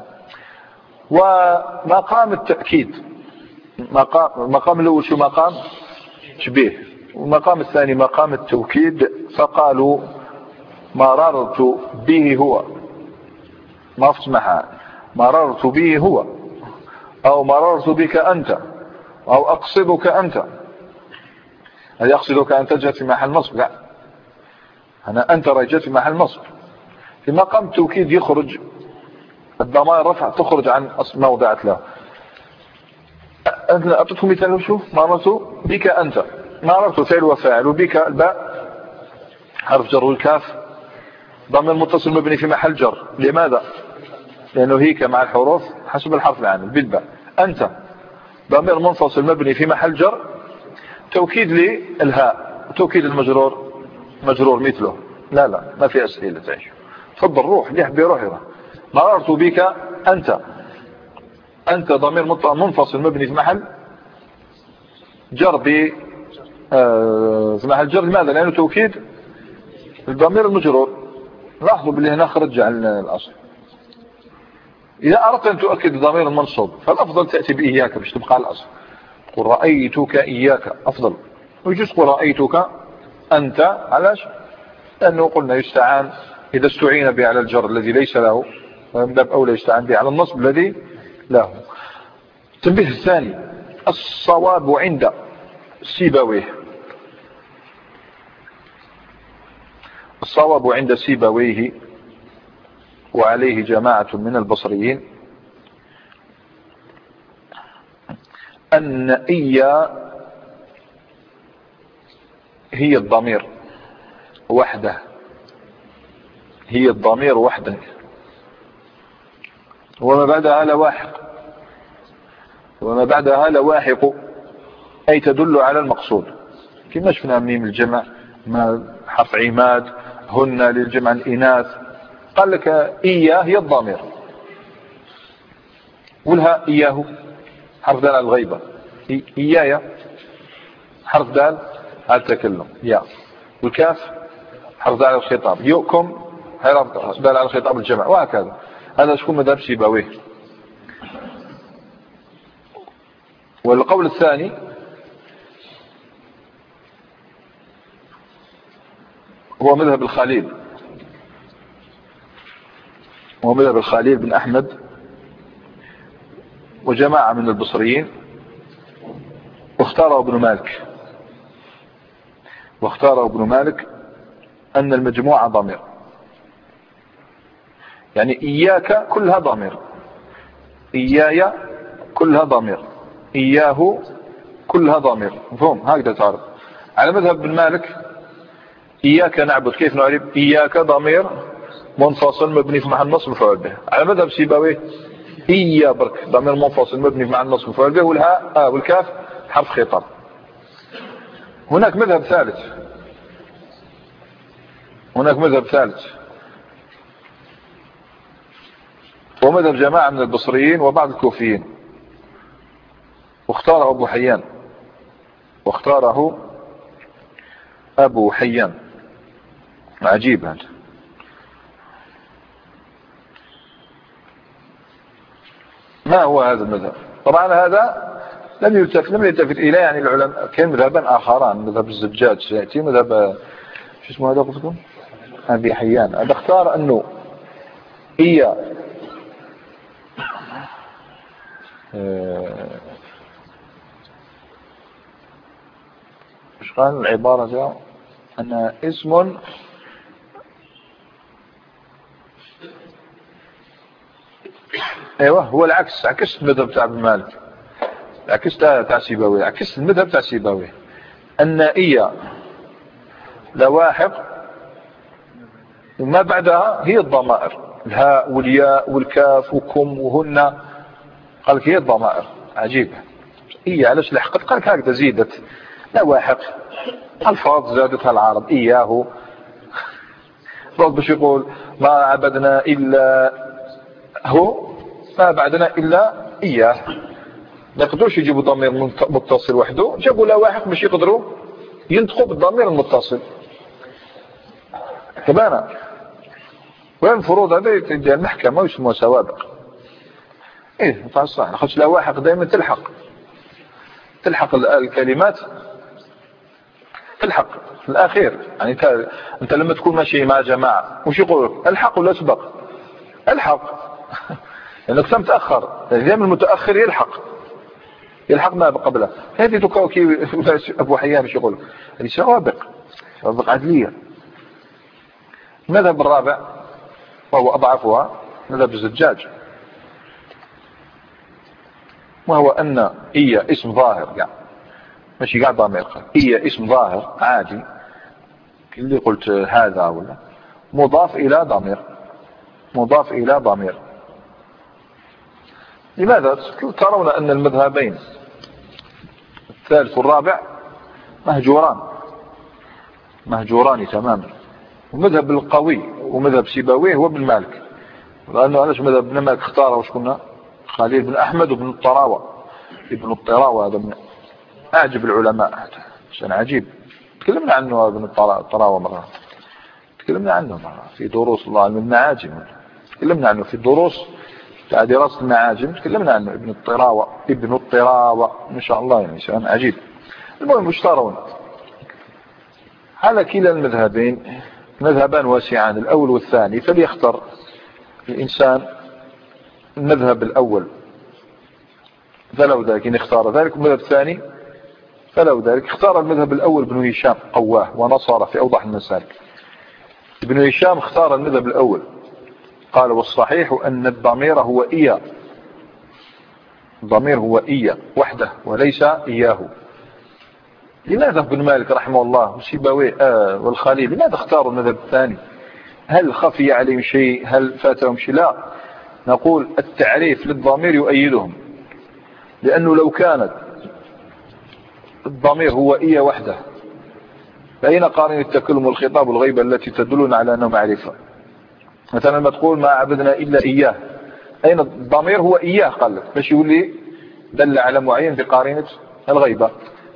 ومقام التأكيد، مقام الأول شو مقام تشبيه، والمقام الثاني مقام التوكيد. فقالوا مررت به هو، ما فتمحها، مررت به هو، أو مررت بك أنت، أو أقصدك أنت. هل يقصدك أنت جاءت في محل نصب؟ لا، أنا أنت رجعت في محل نصب. في مقام التوكيد يخرج الضمائر رفع تخرج عن ما وضعت له. أعطيتكم مثال. شوف مررت بك أنت، مررت فعل وفاعل، وبك الباء حرف جر، والكاف ضمير متصل مبني في محل جر. لماذا؟ لأنه هيك مع الحروف حسب الحرف العامل بالباء. أنت ضمير منفصل مبني في محل جر، توكيد للهاء، توكيد المجرور مجرور مثله. لا ما في أسئلة تعيش. تفضل روح ليح بروحها. مررت بك أنت ضمير منفصل مبني في محل جر في محل جر. لماذا؟ لأنه توكيد الضمير المجرور. لاحظوا باللي هنا خرج عن الأصل. إذا أردت أن تؤكد الضمير المنصوب فالأفضل تأتي بإياك باش تبقى الأصل. قل رأيتك إياك أفضل، ويجوز قل رأيتك أنت. علاش؟ لأنه قلنا يستعان إذا استعين به على الجر الذي ليس له، ومن باب أولى يستعان به على النصب الذي له. التنبيه الثاني الصواب عند سيبويه. الصواب عند سيبويه وعليه جماعة من البصريين أن إيا هي الضمير وحده، هي الضمير وحده، وما بعدها لواحق، وما بعدها لواحق، أي تدل على المقصود. كما شفنا ميم الجمع ما حرف عماد، هن للجمع الإناث. قال لك إياه هي الضمير، والها إياه حرف دال على الغيبة، إيايا حرف دال على التكلم يا، والكاف حرف دال على الخطاب، يؤكم حرف دال على الخطاب الجمع، وهكذا. هذا شكون مذهب سيبويه. والقول الثاني هو مذهب الخليل، هو مذهب الخليل بن أحمد وجماعة من البصريين، واختاره ابن مالك أن المجموعة ضمير، يعني إياك كلها ضمير، إيايا كلها ضمير، إياه كلها ضمير. مفهوم؟ هكذا تعرف. على مذهب ابن مالك إياك نعبد، كيف نعرف؟ إياك ضمير منفصل مبني في محل نصب مفعول به. على مذهب سيبويه إيا برك ضمير منفصل مبني في محل نصب مفعول به، والهاء والكاف حرف خطاب. هناك مذهب ثالث، ومذهب جماعة من البصريين وبعض الكوفيين، واختاره أبو حيان. عجيب هذا. ما هو هذا المذهب؟ طبعا هذا لم يلتفت إليه يعني العلماء. كان مذهبا آخران، مذهب الزجاج سيأتي، مذهب شو اسمه هذا قلتكم أبي حيان. هذا اختار أنه هي مش قال العبارة جاء أن اسم ايوه هو العكس، عكس المذهب تاع ابن مالك، عكس تاع سيبويه، عكس المذهب تاع سيبويه. النائية لواحق وما بعدها هي الضمائر، الهاء والياء والكاف وكم وهن، قال لك هي الضمائر. عجيب. هي علاش لحقت؟ قال لك هكذا زيدت لواحق، الفاظ زادتها العرب. اياه باش يقول ما عبدنا الا هو، ما بعدنا الا اياه. ما يقدروش يجيبوا ضمير متصل وحده، جابوا لواحق باش يقدروا ينطقوا بالضمير المتصل. تبانا وين الفروض هذا ديال المحكمه ويسموها سوابق. ايه طبعا صح، خاطش لواحق دائما تلحق الكلمات، تلحق في الاخير. يعني انت لما تكون ماشي مع جماعه وش يقولوا؟ الحق ولا سبق؟ الحق لانك يعني متاخر، دائما المتاخر يلحق ما قبله. هذه تكوكي ابو حيان ايش يقول؟ هذه سوابق عدليه. المذهب الرابع وهو اضعفها مذهب الزجاج، وهو ان هي اسم ظاهر، يعني ماشي قاعد ضمير، هي اسم ظاهر عادي اللي قلت هذا ولا مضاف الى ضمير. لماذا ترون ان المذهبين الثالث والرابع مهجوران تماما؟ ومذهب القوي ومذهب سيبويه هو ابن مالك، لانه علاش مذهب ابن مالك اختاره؟ واش قلنا؟ خليل بن احمد وابن الطراوه هذا من اعجب العلماء، هذا شيء عجيب. تكلمنا عنه ابن الطراوه مره، تكلمنا عنه مرة في دروس الله علم المعاجم، تكلمنا عنه في الدروس تاع دراسه المعاجم، تكلمنا عنه ابن الطراوه ما شاء الله، يعني شيء عجيب. المهم وش ترون؟ على كلا المذهبين مذهبان واسعان، الاول والثاني، فليختار الانسان المذهب الاول فلو ذلك، ان اختار ذلك المذهب الثاني فلو ذلك. اختار المذهب الاول ابن هشام قواه ونصر في اوضح المسالك. ابن هشام اختار المذهب الاول، قال والصحيح ان الضمير هو إياه، الضمير هو إياه وحده وليس إياه. لماذا ابن مالك رحمه الله وسيبويه والخليل لماذا اختاروا المذهب الثاني؟ هل خفي عليهم شيء؟ هل فاتهم شيء؟ لا، نقول التعريف للضمير يؤيدهم، لأنه لو كانت الضمير هو إياه وحده فأين قارن التكلم والخطاب والغيبة التي تدلنا على أنه معرفة؟ مثلا لما تقول ما عبدنا إلا إياه، أين الضمير هو إياه؟ قال لك باش يولي دل على معين بقارنة الغيبة.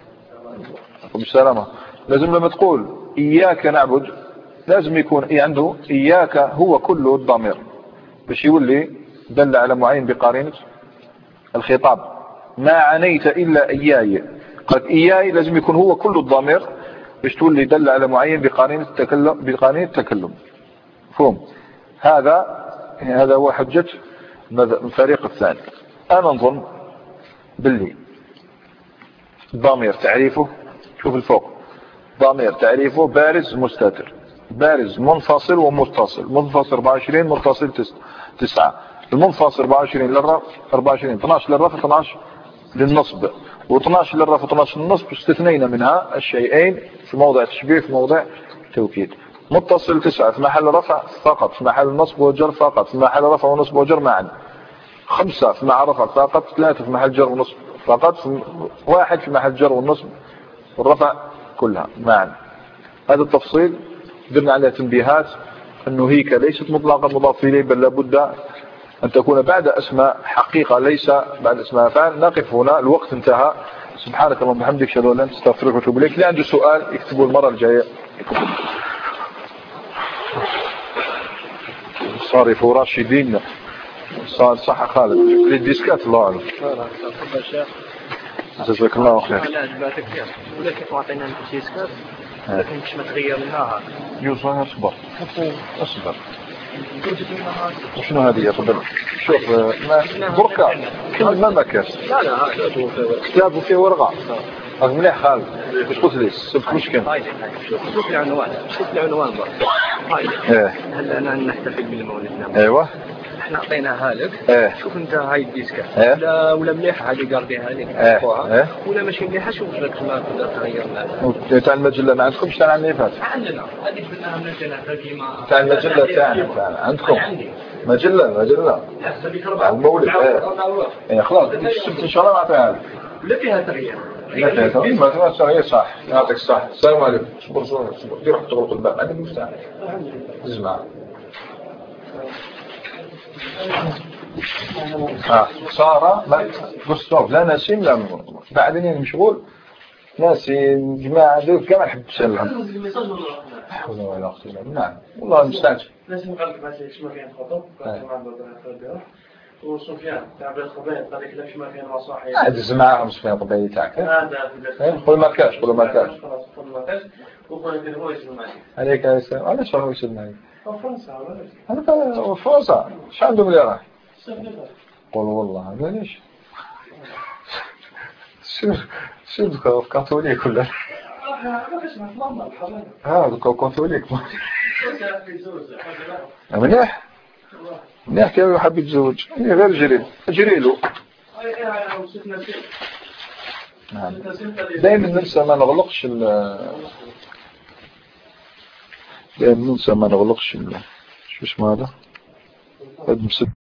بالسلامة. لازم لما تقول إياك نعبد لازم يكون عنده إياك هو كله الضمير باش يولي دل على معين بقارنة الخطاب. ما عنيت إلا إياي، قال إياي لازم يكون هو كل الضمير باش تولي دل على معين بقارنة التكلم. فهم؟ هذا هو حجة الفريق الثاني. أنا نظن باللي الضمير تعريفه، شوف الفوق، ضمير تعريفه بارز مستتر، بارز منفصل ومتصل. منفصل 24، متصل 9. المنفصل 24 للرفع، 24 12 للرفع 12 للنصب، و12 للرفع 12 للنصب، استثنينا منها الشيئين في موضع تشبيه في موضع توكيد. متصل 9 في محل رفع فقط، في محل نصب وجر فقط، في محل رفع ونصب وجر معا. 5 في محل رفع فقط، 3 في محل جر ونصب فقط، 1 في محل جر والنصب والرفع كلها معا. هذا التفصيل درنا عليه تنبيهات انه هيك ليست مطلقا مضاف اليه، بل لابد ان تكون بعد اسماء حقيقه ليس بعد اسماء فعل. نقف هنا، الوقت انتهى. سبحانك اللهم وبحمدك، اشهد ان لا اله الا انت، استغفرك واتوب اليك. اللي عنده سؤال يكتبوا المره الجايه. صارفوا راشدين. صح خالد لي ديسكات الله أعلم. جزاك الله خير. لا عجباتك كثير ولا كيف عطينا الديسكات لكن مش ما تغير لها. يوسف اصبر اصبر. شنو هذه تفضل شوف بركة كل ما مكاس. لا كتاب وفيه ورقة مليح خالد. واش قلت لي سبت مشكل. شوف العنوان برك. هلا أنا نحتفل بالمولد. ايوه احنا عطيناها لك. شوف انت هاي الديسكة. ولا مليحة هذه قربيها لك. ولا ماشي مليحة شوف لك ما تقدر تغير لها. تاع المجلة ما عندكمش تاع النيفات؟ عندنا هذه قلناها مجلة قديمة. تاع المجلة تاعنا عندكم؟ مجلة تاع المولد. خلاص السبت ان شاء الله نعطيها لك. لا فيها تغيير. ما فيها تغيير صح. يعطيك الصحة. السلام عليكم. صبر دير روح تغلق الباب عندك مفتاح. اسمع سارة قصوف لا نسيم لا بعدين مشغول ناسين جماعة ذوك كما نحب نسلم. حول ولا قوة إلا بالله. نعم والله مستعجل. لازم نقلك ما شيء ما كان خطب كان معنا وسفيان تاع بالخبيط قال لك ليش ما كان مصاحي هذا معاهم سفيان طبيعي تاعك. قول ما كاش خلاص قول ما كاش وقول هو يسمع عليك يا سلام. علاش هو يسمع فرنسا هذا فرنسا ايش عندهم اللي راه قول والله معليش شو كاثوليك ولا كاثوليك مليح كيف يحب يتزوج غير جريله. نعم دائما ننسى ما نغلقش شو اسمه هذا